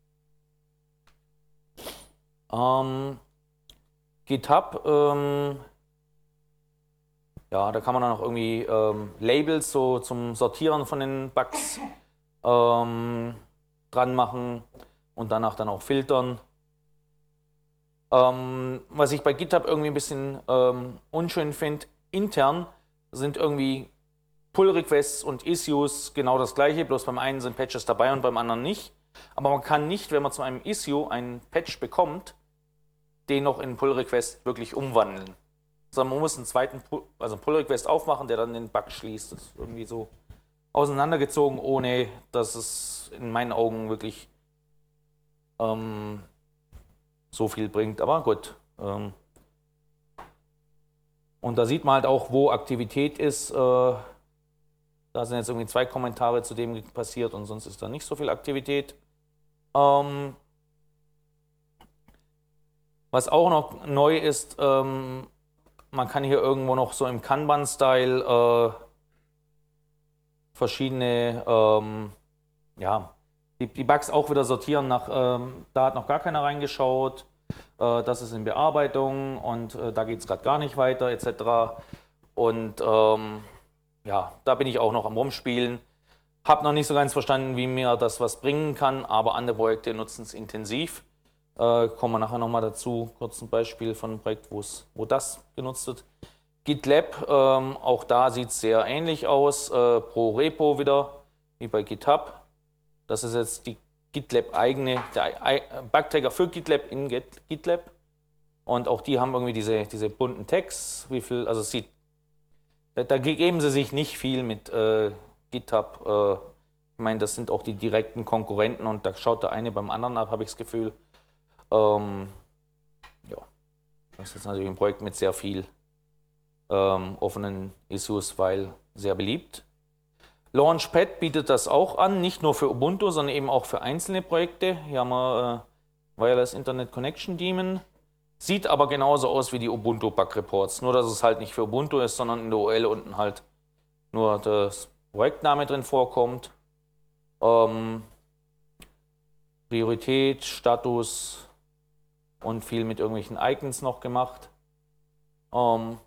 Ähm, GitHub, ähm, ja, da kann man dann auch irgendwie ähm, Labels so zum Sortieren von den Bugs ähm, dran machen und danach dann auch filtern. Ähm, was ich bei GitHub irgendwie ein bisschen ähm, unschön finde, intern sind irgendwie Pull-Requests und Issues genau das gleiche, bloß beim einen sind Patches dabei und beim anderen nicht. Aber man kann nicht, wenn man zu einem Issue einen Patch bekommt, den noch in Pull-Request wirklich umwandeln. Sondern man muss einen zweiten Pull, also Pull-Request aufmachen, der dann den Bug schließt. Das ist irgendwie so auseinandergezogen, ohne dass es in meinen Augen wirklich ähm, so viel bringt. Aber gut. Ähm, und da sieht man halt auch, wo Aktivität ist. Äh, da sind jetzt irgendwie zwei Kommentare zu dem passiert und sonst ist da nicht so viel Aktivität. Ähm, was auch noch neu ist, ähm, man kann hier irgendwo noch so im Kanban-Style äh, verschiedene, ähm, ja, die, die Bugs auch wieder sortieren nach, ähm, da hat noch gar keiner reingeschaut, äh, das ist in Bearbeitung und äh, da geht es gerade gar nicht weiter, et cetera. Und ähm, ja, da bin ich auch noch am Rumspielen. Habe noch nicht so ganz verstanden, wie mir das was bringen kann, aber andere Projekte nutzen es intensiv. Äh, kommen wir nachher nochmal dazu. Kurz ein Beispiel von einem Projekt, wo das genutzt wird. GitLab, ähm, auch da sieht es sehr ähnlich aus. Äh, pro Repo wieder, wie bei GitHub. Das ist jetzt die GitLab eigene, der Bugtracker für GitLab in GitLab. Und auch die haben irgendwie diese, diese bunten Tags. Wie viel, also es sieht, da, da geben sie sich nicht viel mit äh, GitHub. Äh, ich meine, das sind auch die direkten Konkurrenten und da schaut der eine beim anderen ab, habe ich das Gefühl. Ähm, ja, das ist natürlich ein Projekt mit sehr viel ähm, offenen Issues, weil sehr beliebt. Launchpad bietet das auch an, nicht nur für Ubuntu, sondern eben auch für einzelne Projekte. Hier haben wir äh, Wireless Internet Connection Daemon. Sieht aber genauso aus wie die Ubuntu Bug Reports, nur dass es halt nicht für Ubuntu ist, sondern in der U R L unten halt nur das Projektname drin vorkommt. Ähm, Priorität, Status und viel mit irgendwelchen Icons noch gemacht. Ähm,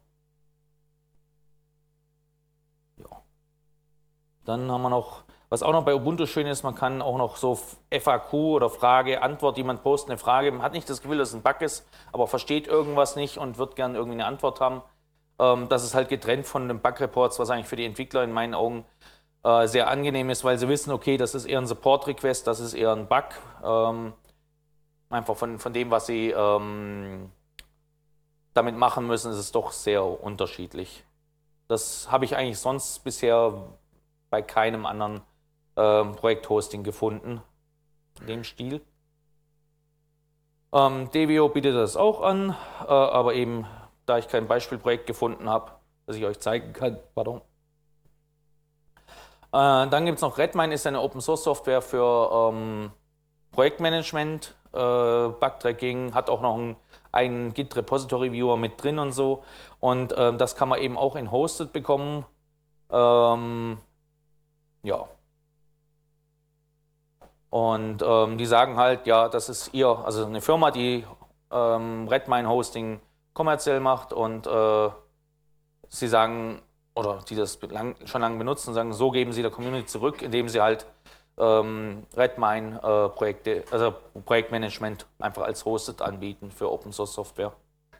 ja. Dann haben wir noch, was auch noch bei Ubuntu schön ist, man kann auch noch so F A Q oder Frage, Antwort, jemand postet eine Frage, man hat nicht das Gefühl, dass es ein Bug ist, aber versteht irgendwas nicht und wird gerne irgendwie eine Antwort haben. Ähm, das ist halt getrennt von den Bug-Reports, was eigentlich für die Entwickler in meinen Augen äh, sehr angenehm ist, weil sie wissen, okay, das ist eher ein Support-Request, das ist eher ein Bug. Ähm, einfach von, von dem, was sie ähm, damit machen müssen, ist es doch sehr unterschiedlich. Das habe ich eigentlich sonst bisher bei keinem anderen ähm, Projekthosting gefunden, in dem Stil. Ähm, Devio bietet das auch an, äh, aber eben, da ich kein Beispielprojekt gefunden habe, das ich euch zeigen kann, pardon. Äh, dann gibt es noch Redmine, ist eine Open-Source-Software für ähm, Projektmanagement, äh, Bug-Tracking, hat auch noch einen, einen Git-Repository-Viewer mit drin und so. Und äh, das kann man eben auch in Hosted bekommen. Ähm, ja. Und ähm, die sagen halt, ja, das ist ihr, also eine Firma, die ähm, Redmine Hosting kommerziell macht und äh, sie sagen, oder die das lang, schon lange benutzen, sagen, so geben sie der Community zurück, indem sie halt ähm, Redmine äh, Projekte, also Projektmanagement einfach als Hosted anbieten für Open Source Software.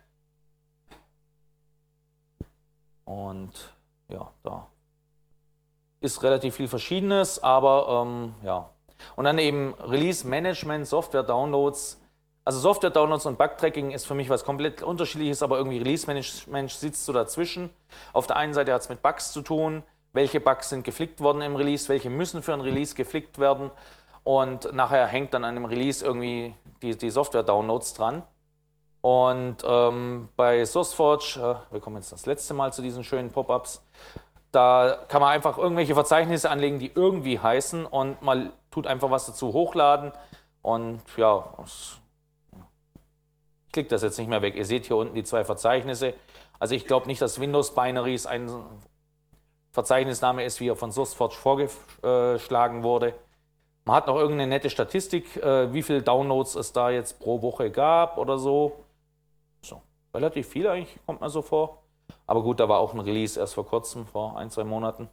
Und ja, da ist relativ viel Verschiedenes, aber ähm, ja. Und dann eben Release Management, Software Downloads. Also Software Downloads und Bug-Tracking ist für mich was komplett unterschiedliches, aber irgendwie Release Management sitzt so dazwischen. Auf der einen Seite hat es mit Bugs zu tun, welche Bugs sind geflickt worden im Release, welche müssen für ein Release geflickt werden. und nachher hängt dann an dem Release irgendwie die, die Software-Downloads dran. Und ähm, bei SourceForge, äh, wir kommen jetzt das letzte Mal zu diesen schönen Pop-ups, da kann man einfach irgendwelche Verzeichnisse anlegen, die irgendwie heißen und man tut einfach was dazu hochladen und ja, ich klicke das jetzt nicht mehr weg. Ihr seht hier unten die zwei Verzeichnisse. Also ich glaube nicht, dass Windows Binaries ein Verzeichnisname ist, wie er von SourceForge vorgeschlagen wurde. Man hat noch irgendeine nette Statistik, wie viele Downloads es da jetzt pro Woche gab oder so. So, relativ viel eigentlich, kommt mir so vor. Aber gut, da war auch ein Release erst vor kurzem, vor ein, zwei Monaten.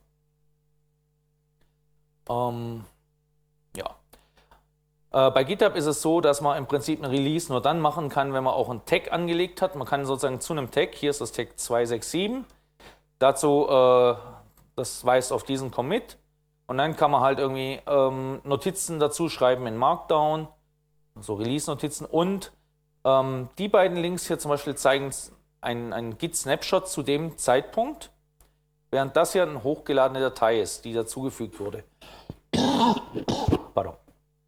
Ähm, ja. Äh, bei GitHub ist es so, dass man im Prinzip ein Release nur dann machen kann, wenn man auch einen Tag angelegt hat. Man kann sozusagen zu einem Tag, hier ist das Tag zwei sechs sieben, dazu, äh, das weist auf diesen Commit. Und dann kann man halt irgendwie ähm, Notizen dazu schreiben in Markdown, so Release-Notizen. Und ähm, die beiden Links hier zum Beispiel zeigen einen, einen Git-Snapshot zu dem Zeitpunkt, während das hier eine hochgeladene Datei ist, die dazugefügt wurde. Pardon.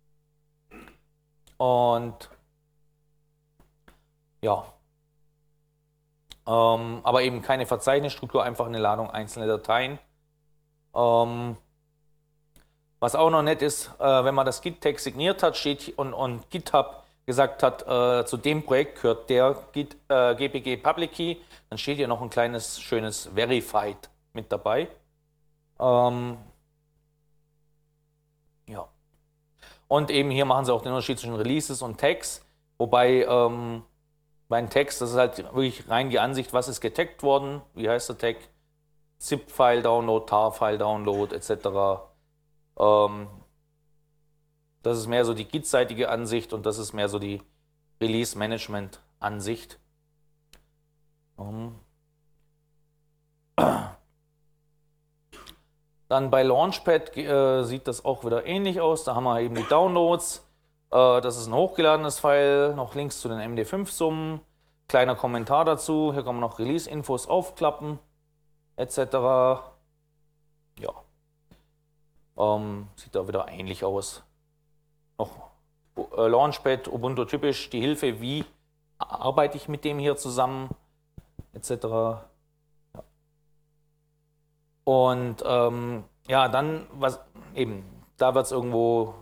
Und ja, ähm, aber eben keine Verzeichnisstruktur, einfach eine Ladung einzelner Dateien. Ähm, was auch noch nett ist, äh, wenn man das Git-Tag signiert hat steht und, und GitHub gesagt hat, äh, zu dem Projekt gehört der Git, äh, G P G Public Key, dann steht hier noch ein kleines, schönes Verified mit dabei. Ähm, ja. Und eben hier machen sie auch den Unterschied zwischen Releases und Tags, wobei ähm, bei den Tags, das ist halt wirklich rein die Ansicht, was ist getaggt worden, wie heißt der Tag, Zip-File-Download, Tar-File-Download et cetera. Ähm, das ist mehr so die Git-seitige Ansicht und das ist mehr so die Release-Management-Ansicht. Ähm. Dann bei Launchpad äh, sieht das auch wieder ähnlich aus. Da haben wir eben die Downloads. Äh, das ist ein hochgeladenes File, noch Links zu den M D fünf Summen, kleiner Kommentar dazu. Hier kann man noch Release-Infos aufklappen, et cetera. Ja. Ähm, sieht da wieder ähnlich aus. Noch äh, Launchpad, Ubuntu typisch, die Hilfe, wie arbeite ich mit dem hier zusammen, et cetera. Ja. Und ähm, ja, dann, was eben, da wird es irgendwo,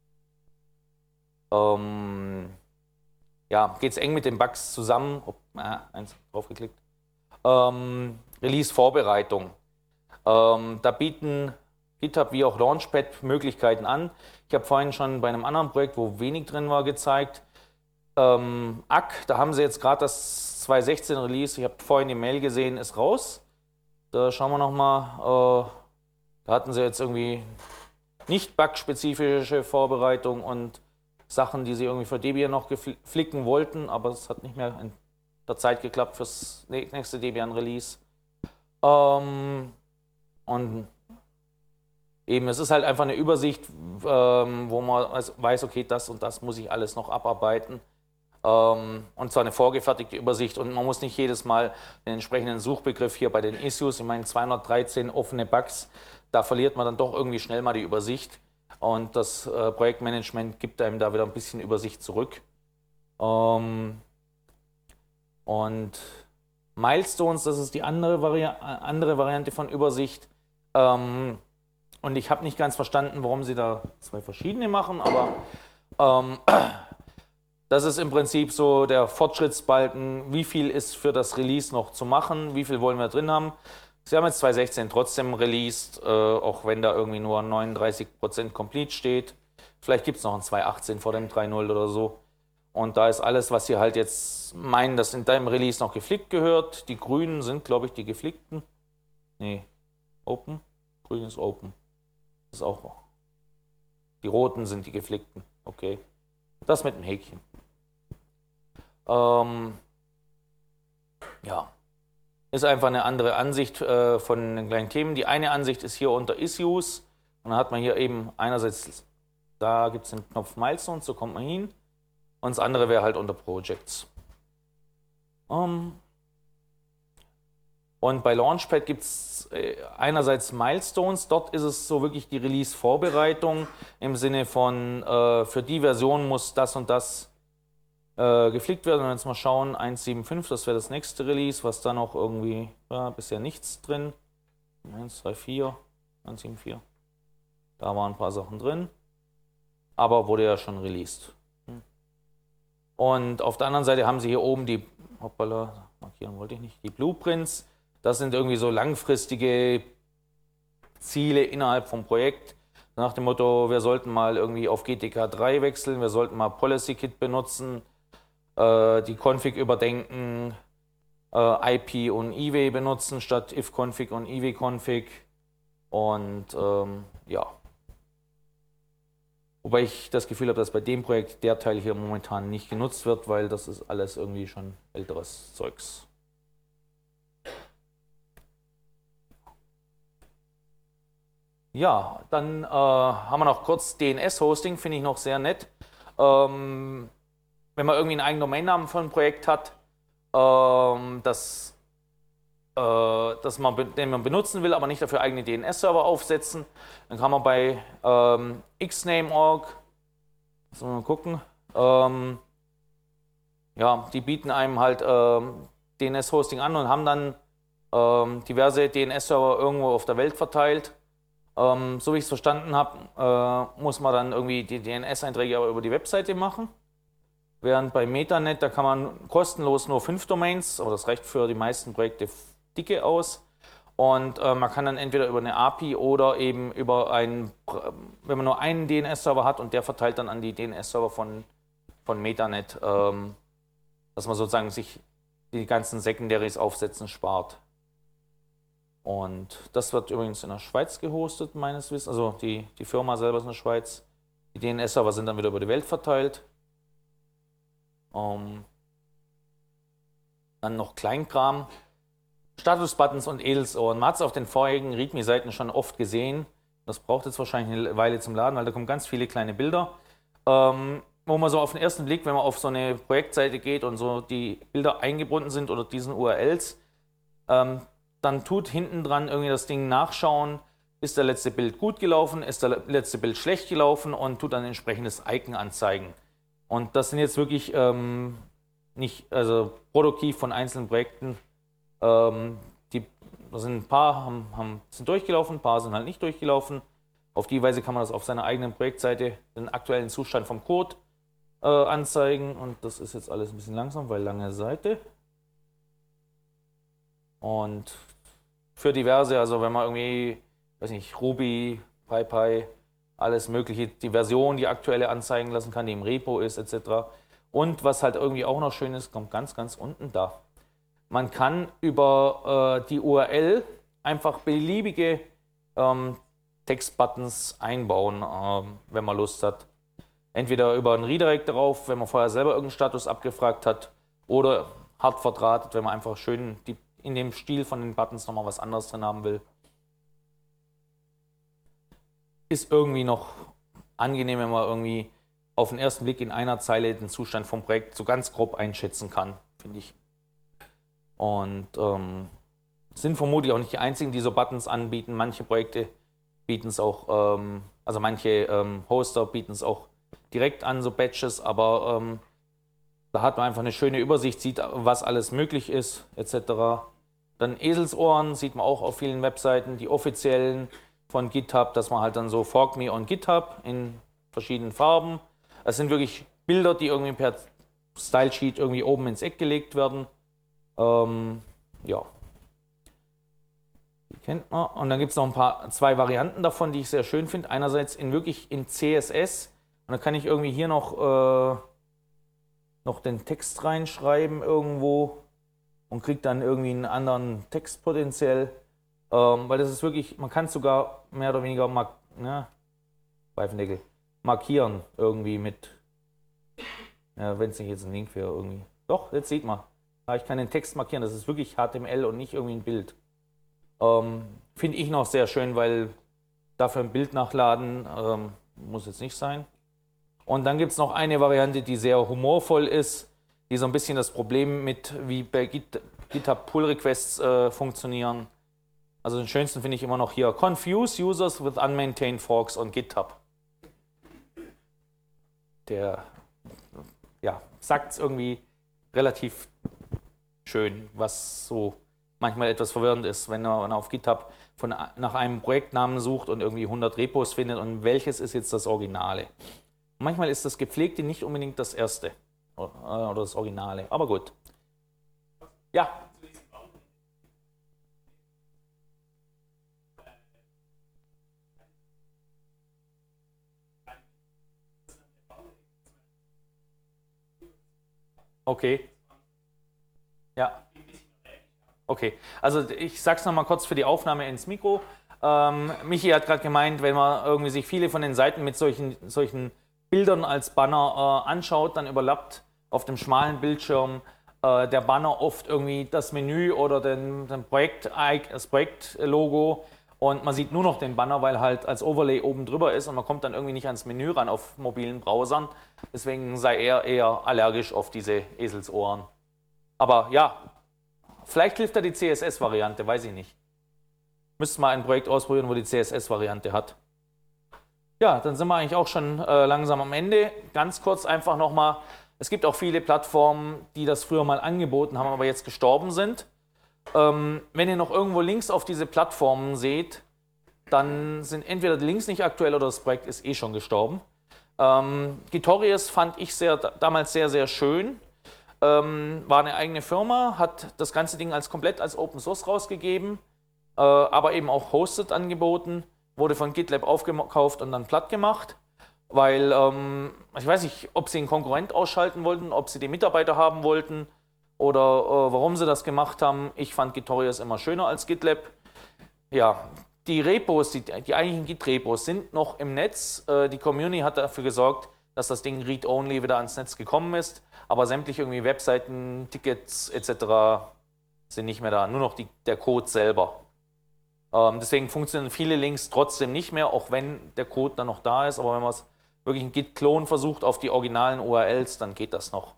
ähm, ja, geht es eng mit den Bugs zusammen. Oh, ah, eins draufgeklickt. Ähm, Release-Vorbereitung. Ähm, da bieten GitHub wie auch Launchpad Möglichkeiten an. Ich habe vorhin schon bei einem anderen Projekt, wo wenig drin war, gezeigt. Ähm, A C, da haben sie jetzt gerade das zwei sechzehn Release, ich habe vorhin die Mail gesehen, ist raus. Da schauen wir nochmal. Äh, da hatten sie jetzt irgendwie nicht bugspezifische Vorbereitung und Sachen, die sie irgendwie für Debian noch flicken wollten, aber es hat nicht mehr in der Zeit geklappt fürs nächste Debian-Release. Ähm, und eben, es ist halt einfach eine Übersicht, ähm, wo man weiß, okay, das und das muss ich alles noch abarbeiten. Ähm, und zwar eine vorgefertigte Übersicht und man muss nicht jedes Mal den entsprechenden Suchbegriff hier bei den Issues, ich meine zweihundertdreizehn offene Bugs, da verliert man dann doch irgendwie schnell mal die Übersicht und das äh, Projektmanagement gibt einem da wieder ein bisschen Übersicht zurück. Ähm, und Milestones, das ist die andere, Vari andere Variante von Übersicht. Ähm, Und ich habe nicht ganz verstanden, warum sie da zwei verschiedene machen, aber ähm, das ist im Prinzip so der Fortschrittsbalken, wie viel ist für das Release noch zu machen, wie viel wollen wir drin haben. Sie haben jetzt zwei sechzehn trotzdem released, äh, auch wenn da irgendwie nur neununddreißig Prozent Complete steht. Vielleicht gibt es noch ein zwei achtzehn vor dem drei null oder so. Und da ist alles, was sie halt jetzt meinen, dass in deinem Release noch geflickt gehört. Die grünen sind, glaube ich, die geflickten. Nee, Open. Grün ist Open. Das ist auch. Die roten sind die geflickten. Okay. Das mit dem Häkchen. Ähm, ja. Ist einfach eine andere Ansicht äh, von den kleinen Themen. Die eine Ansicht ist hier unter Issues. Und dann hat man hier eben einerseits, da gibt es den Knopf Milestones, so kommt man hin. Und das andere wäre halt unter Projects. Ähm, Und bei Launchpad gibt es äh, einerseits Milestones, dort ist es so wirklich die Release-Vorbereitung im Sinne von, äh, für die Version muss das und das äh, geflickt werden. Und jetzt mal schauen, eins Punkt sieben Punkt fünf, das wäre das nächste Release, was da noch irgendwie, ja, bisher nichts drin. eins, drei, vier, eins, sieben, vier. Da waren ein paar Sachen drin, aber wurde ja schon released. Und auf der anderen Seite haben sie hier oben die, hoppala, markieren wollte ich nicht, die Blueprints. Das sind irgendwie so langfristige Ziele innerhalb vom Projekt. Nach dem Motto, wir sollten mal irgendwie auf G T K drei wechseln, wir sollten mal PolicyKit benutzen, äh, die Config überdenken, äh, I P und I W A benutzen statt ifconfig und I W config. Und ähm, ja. Wobei ich das Gefühl habe, dass bei dem Projekt der Teil hier momentan nicht genutzt wird, weil das ist alles irgendwie schon älteres Zeugs. Ja, dann äh, haben wir noch kurz D N S-Hosting, finde ich noch sehr nett. Ähm, wenn man irgendwie einen eigenen Domainnamen für ein Projekt hat, ähm, das, äh, das man, den man benutzen will, aber nicht dafür eigene D N S-Server aufsetzen, dann kann man bei ähm, xname punkt org, müssen wir mal gucken, ähm, ja, die bieten einem halt ähm, D N S-Hosting an und haben dann ähm, diverse D N S-Server irgendwo auf der Welt verteilt. Ähm, so wie ich es verstanden habe, äh, muss man dann irgendwie die D N S-Einträge aber über die Webseite machen. Während bei Metanet, da kann man kostenlos nur fünf Domains, aber das reicht für die meisten Projekte dicke aus. Und äh, man kann dann entweder über eine A P I oder eben über einen, wenn man nur einen D N S-Server hat und der verteilt dann an die D N S-Server von, von Metanet, ähm, dass man sozusagen sich die ganzen Secondaries aufsetzen spart. Und das wird übrigens in der Schweiz gehostet, meines Wissens. Also die, die Firma selber ist in der Schweiz. Die D N S-Server sind dann wieder über die Welt verteilt. Um, dann noch Kleinkram. Status-Buttons und Edelsohren. Man hat es auf den vorigen README-Seiten schon oft gesehen. Das braucht jetzt wahrscheinlich eine Weile zum Laden, weil da kommen ganz viele kleine Bilder. Ähm, wo man so auf den ersten Blick, wenn man auf so eine Projektseite geht und so die Bilder eingebunden sind oder diesen U R Ls, ähm, dann tut hinten dran irgendwie das Ding nachschauen, ist der letzte Bild gut gelaufen, ist der letzte Bild schlecht gelaufen und tut dann ein entsprechendes Icon anzeigen. Und das sind jetzt wirklich ähm, nicht, also produktiv von einzelnen Projekten. Ähm, die, da sind ein paar haben, haben, sind durchgelaufen, ein paar sind halt nicht durchgelaufen. Auf die Weise kann man das auf seiner eigenen Projektseite, den aktuellen Zustand vom Code äh, anzeigen. Und das ist jetzt alles ein bisschen langsam, weil lange Seite. Und für diverse, also wenn man irgendwie, weiß nicht, Ruby, PyPy, alles mögliche, die Version, die aktuelle anzeigen lassen kann, die im Repo ist, et cetera. Und was halt irgendwie auch noch schön ist, kommt ganz, ganz unten da. Man kann über äh, die U R L einfach beliebige ähm, Textbuttons einbauen, ähm, wenn man Lust hat. Entweder über einen Redirect darauf, wenn man vorher selber irgendeinen Status abgefragt hat, oder hart verdrahtet, wenn man einfach schön die in dem Stil von den Buttons nochmal was anderes drin haben will. Ist irgendwie noch angenehm, wenn man irgendwie auf den ersten Blick in einer Zeile den Zustand vom Projekt so ganz grob einschätzen kann, finde ich. Und ähm, sind vermutlich auch nicht die einzigen, die so Buttons anbieten. Manche Projekte bieten es auch, ähm, also manche ähm, Hoster bieten es auch direkt an, so Batches, aber ähm, da hat man einfach eine schöne Übersicht, sieht, was alles möglich ist, et cetera. Dann Eselsohren sieht man auch auf vielen Webseiten, die offiziellen von GitHub, dass man halt dann so Fork Me on GitHub in verschiedenen Farben. Es sind wirklich Bilder, die irgendwie per Style Sheet irgendwie oben ins Eck gelegt werden. Ähm, ja. Die kennt man. Und dann gibt es noch ein paar, zwei Varianten davon, die ich sehr schön finde. Einerseits in wirklich in C S S. Und dann kann ich irgendwie hier noch äh, noch den Text reinschreiben irgendwo und kriegt dann irgendwie einen anderen Text potenziell. Ähm, weil das ist wirklich, man kann es sogar mehr oder weniger mark ne, Pfeifendeckel, markieren irgendwie mit, ja, wenn es nicht jetzt ein Link wäre irgendwie. Doch, jetzt sieht man. Ja, ich kann den Text markieren, das ist wirklich H T M L und nicht irgendwie ein Bild. Ähm, Finde ich noch sehr schön, weil dafür ein Bild nachladen ähm, muss jetzt nicht sein. Und dann gibt es noch eine Variante, die sehr humorvoll ist, die so ein bisschen das Problem mit, wie bei Git, GitHub Pull Requests äh, funktionieren. Also den schönsten finde ich immer noch hier: Confuse users with unmaintained forks on GitHub. Der ja, sagt es irgendwie relativ schön, was so manchmal etwas verwirrend ist, wenn man auf GitHub von, nach einem Projektnamen sucht und irgendwie hundert Repos findet und welches ist jetzt das Originale. Und manchmal ist das Gepflegte nicht unbedingt das erste oder das Originale, aber gut. Ja. Okay. Ja. Okay, also ich sag's nochmal kurz für die Aufnahme ins Mikro. Ähm, Michi hat gerade gemeint, wenn man irgendwie sich viele von den Seiten mit solchen, solchen Bildern als Banner äh, anschaut, dann überlappt auf dem schmalen Bildschirm äh, der Banner oft irgendwie das Menü oder den, den Projekt, das Projektlogo und man sieht nur noch den Banner, weil halt als Overlay oben drüber ist und man kommt dann irgendwie nicht ans Menü ran auf mobilen Browsern. Deswegen sei er eher allergisch auf diese Eselsohren. Aber ja, vielleicht hilft da die C S S-Variante, weiß ich nicht. Müsste mal ein Projekt ausprobieren, wo die C S S-Variante hat. Ja, dann sind wir eigentlich auch schon äh, langsam am Ende. Ganz kurz einfach nochmal, es gibt auch viele Plattformen, die das früher mal angeboten haben, aber jetzt gestorben sind. Ähm, wenn ihr noch irgendwo Links auf diese Plattformen seht, dann sind entweder die Links nicht aktuell oder das Projekt ist eh schon gestorben. Ähm, Gitorius fand ich sehr, damals sehr, sehr schön. Ähm, war eine eigene Firma, hat das ganze Ding als komplett als Open Source rausgegeben, äh, aber eben auch hosted angeboten, wurde von GitLab aufgekauft und dann platt gemacht, weil ähm, ich weiß nicht, ob sie einen Konkurrent ausschalten wollten, ob sie die Mitarbeiter haben wollten oder äh, warum sie das gemacht haben. Ich fand Gitorius immer schöner als GitLab. Ja, die Repos, die, die eigentlichen Git-Repos sind noch im Netz. Äh, die Community hat dafür gesorgt, dass das Ding read-only wieder ans Netz gekommen ist. Aber sämtliche irgendwie Webseiten, Tickets et cetera sind nicht mehr da, nur noch die, der Code selber. Ähm, deswegen funktionieren viele Links trotzdem nicht mehr, auch wenn der Code dann noch da ist. Aber wenn man es wirklich einen Git-Klon versucht auf die originalen U R Ls, dann geht das noch.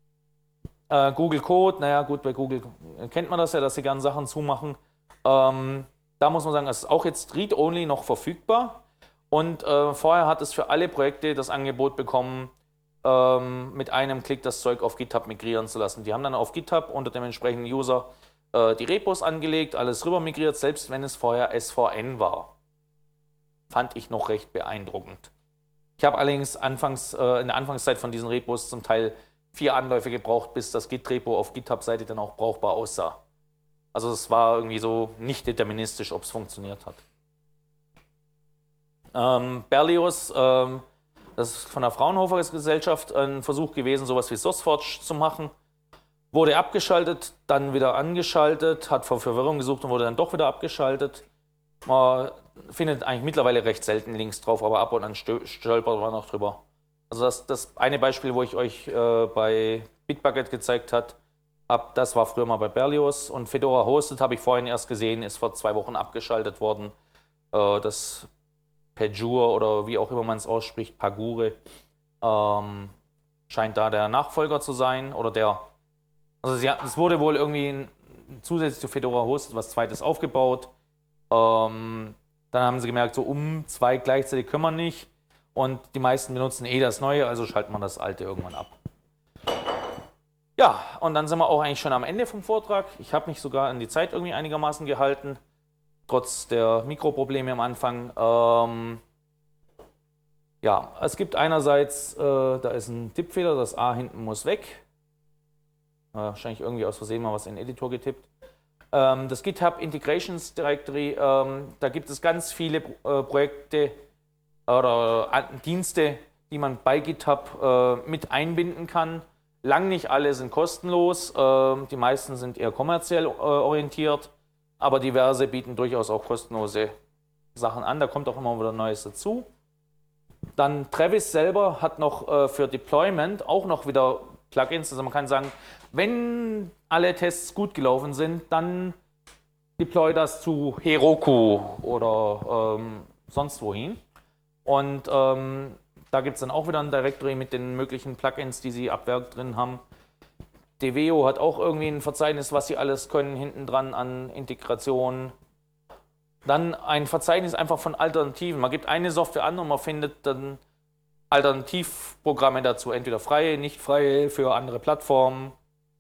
Äh, Google Code, naja gut, bei Google kennt man das ja, dass sie gerne Sachen zumachen. Ähm, da muss man sagen, es ist auch jetzt read-only noch verfügbar. Und äh, vorher hat es für alle Projekte das Angebot bekommen, ähm, mit einem Klick das Zeug auf GitHub migrieren zu lassen. Die haben dann auf GitHub unter dem entsprechenden User äh, die Repos angelegt, alles rüber migriert, selbst wenn es vorher S V N war. Fand ich noch recht beeindruckend. Ich habe allerdings anfangs, äh, in der Anfangszeit von diesen Repos zum Teil vier Anläufe gebraucht, bis das Git-Repo auf GitHub-Seite dann auch brauchbar aussah. Also es war irgendwie so nicht deterministisch, ob es funktioniert hat. Ähm, Berlioz, ähm, das ist von der Fraunhofer Gesellschaft ein Versuch gewesen, sowas wie SourceForge zu machen. Wurde abgeschaltet, dann wieder angeschaltet, hat vor Verwirrung gesucht und wurde dann doch wieder abgeschaltet. Man findet eigentlich mittlerweile recht selten Links drauf, aber ab und an stolpert man noch drüber. Also das, das eine Beispiel, wo ich euch äh, bei Bitbucket gezeigt habe, das war früher mal bei Berlioz und Fedora Hosted habe ich vorhin erst gesehen, ist vor zwei Wochen abgeschaltet worden. Äh, das Pagure oder wie auch immer man es ausspricht, Pagure, ähm, scheint da der Nachfolger zu sein oder der, also sie, es wurde wohl irgendwie ein, zusätzlich zu Fedora Hosted was Zweites aufgebaut. Ähm, dann haben sie gemerkt, so um zwei gleichzeitig können wir nicht und die meisten benutzen eh das Neue, also schaltet man das Alte irgendwann ab. Ja, und dann sind wir auch eigentlich schon am Ende vom Vortrag. Ich habe mich sogar an die Zeit irgendwie einigermaßen gehalten, trotz der Mikroprobleme am Anfang. Ähm, ja, es gibt einerseits, äh, da ist ein Tippfehler, das A hinten muss weg. Äh, wahrscheinlich irgendwie aus Versehen mal was in den Editor getippt. Ähm, das GitHub Integrations Directory, ähm, da gibt es ganz viele äh, Projekte oder äh, Dienste, die man bei GitHub äh, mit einbinden kann. Lang nicht alle sind kostenlos, äh, die meisten sind eher kommerziell äh, orientiert, aber diverse bieten durchaus auch kostenlose Sachen an, da kommt auch immer wieder Neues dazu. Dann Travis selber hat noch äh, für Deployment auch noch wieder Plugins, also man kann sagen, wenn alle Tests gut gelaufen sind, dann deploy das zu Heroku oder ähm, sonst wohin. Und ähm, da gibt es dann auch wieder ein Directory mit den möglichen Plugins, die sie ab Werk drin haben. Deveo hat auch irgendwie ein Verzeichnis, was sie alles können, hinten dran an Integration. Dann ein Verzeichnis einfach von Alternativen. Man gibt eine Software an und man findet dann Alternativprogramme dazu, entweder freie, nicht freie, für andere Plattformen.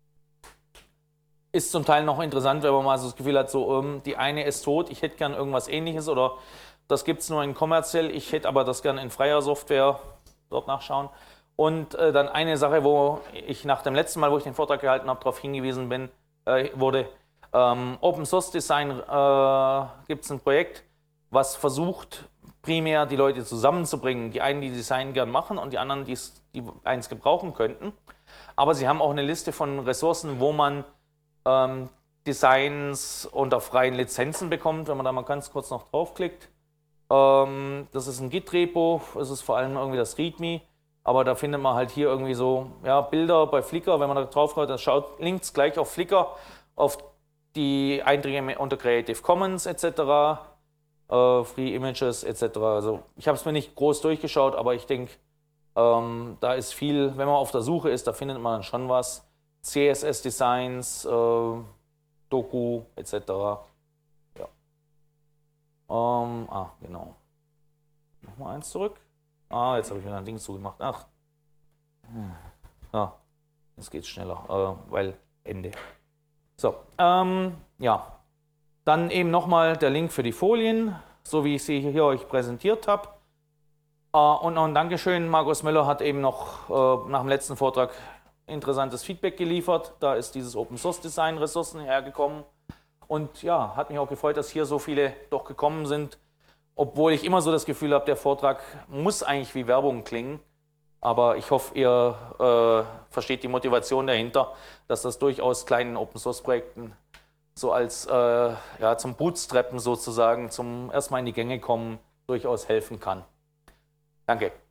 Ist zum Teil noch interessant, wenn man mal so das Gefühl hat, so ähm, die eine ist tot, ich hätte gern irgendwas Ähnliches oder das gibt es nur in kommerziell, ich hätte aber das gern in freier Software, dort nachschauen. Und äh, dann eine Sache, wo ich nach dem letzten Mal, wo ich den Vortrag gehalten habe, darauf hingewiesen bin, äh, wurde, ähm, Open Source Design äh, gibt es ein Projekt, was versucht, primär die Leute zusammenzubringen. Die einen, die Design gern machen und die anderen, die eins gebrauchen könnten. Aber sie haben auch eine Liste von Ressourcen, wo man ähm, Designs unter freien Lizenzen bekommt, wenn man da mal ganz kurz noch draufklickt. Ähm, das ist ein Git-Repo, es ist vor allem irgendwie das README, aber da findet man halt hier irgendwie so ja, Bilder bei Flickr, wenn man da drauf schaut, dann schaut links gleich auf Flickr, auf die Einträge unter Creative Commons et cetera, äh, Free Images et cetera. Also ich habe es mir nicht groß durchgeschaut, aber ich denke, ähm, da ist viel, wenn man auf der Suche ist, da findet man dann schon was. C S S-Designs, äh, Doku et cetera. Ja. Ähm, ah, genau. Nochmal eins zurück. Ah, jetzt habe ich wieder ein Ding zugemacht. Ach. Ja, jetzt geht es schneller, äh, weil Ende. So, ähm, ja. Dann eben nochmal der Link für die Folien, so wie ich sie hier euch präsentiert habe. Äh, und noch ein Dankeschön. Markus Möller hat eben noch äh, nach dem letzten Vortrag interessantes Feedback geliefert. Da ist dieses Open Source Design Ressourcen hergekommen. Und ja, hat mich auch gefreut, dass hier so viele doch gekommen sind. Obwohl ich immer so das Gefühl habe, der Vortrag muss eigentlich wie Werbung klingen. Aber ich hoffe, ihr äh, versteht die Motivation dahinter, dass das durchaus kleinen Open Source Projekten so als äh, ja, zum Bootstrappen sozusagen, zum erstmal in die Gänge kommen, durchaus helfen kann. Danke.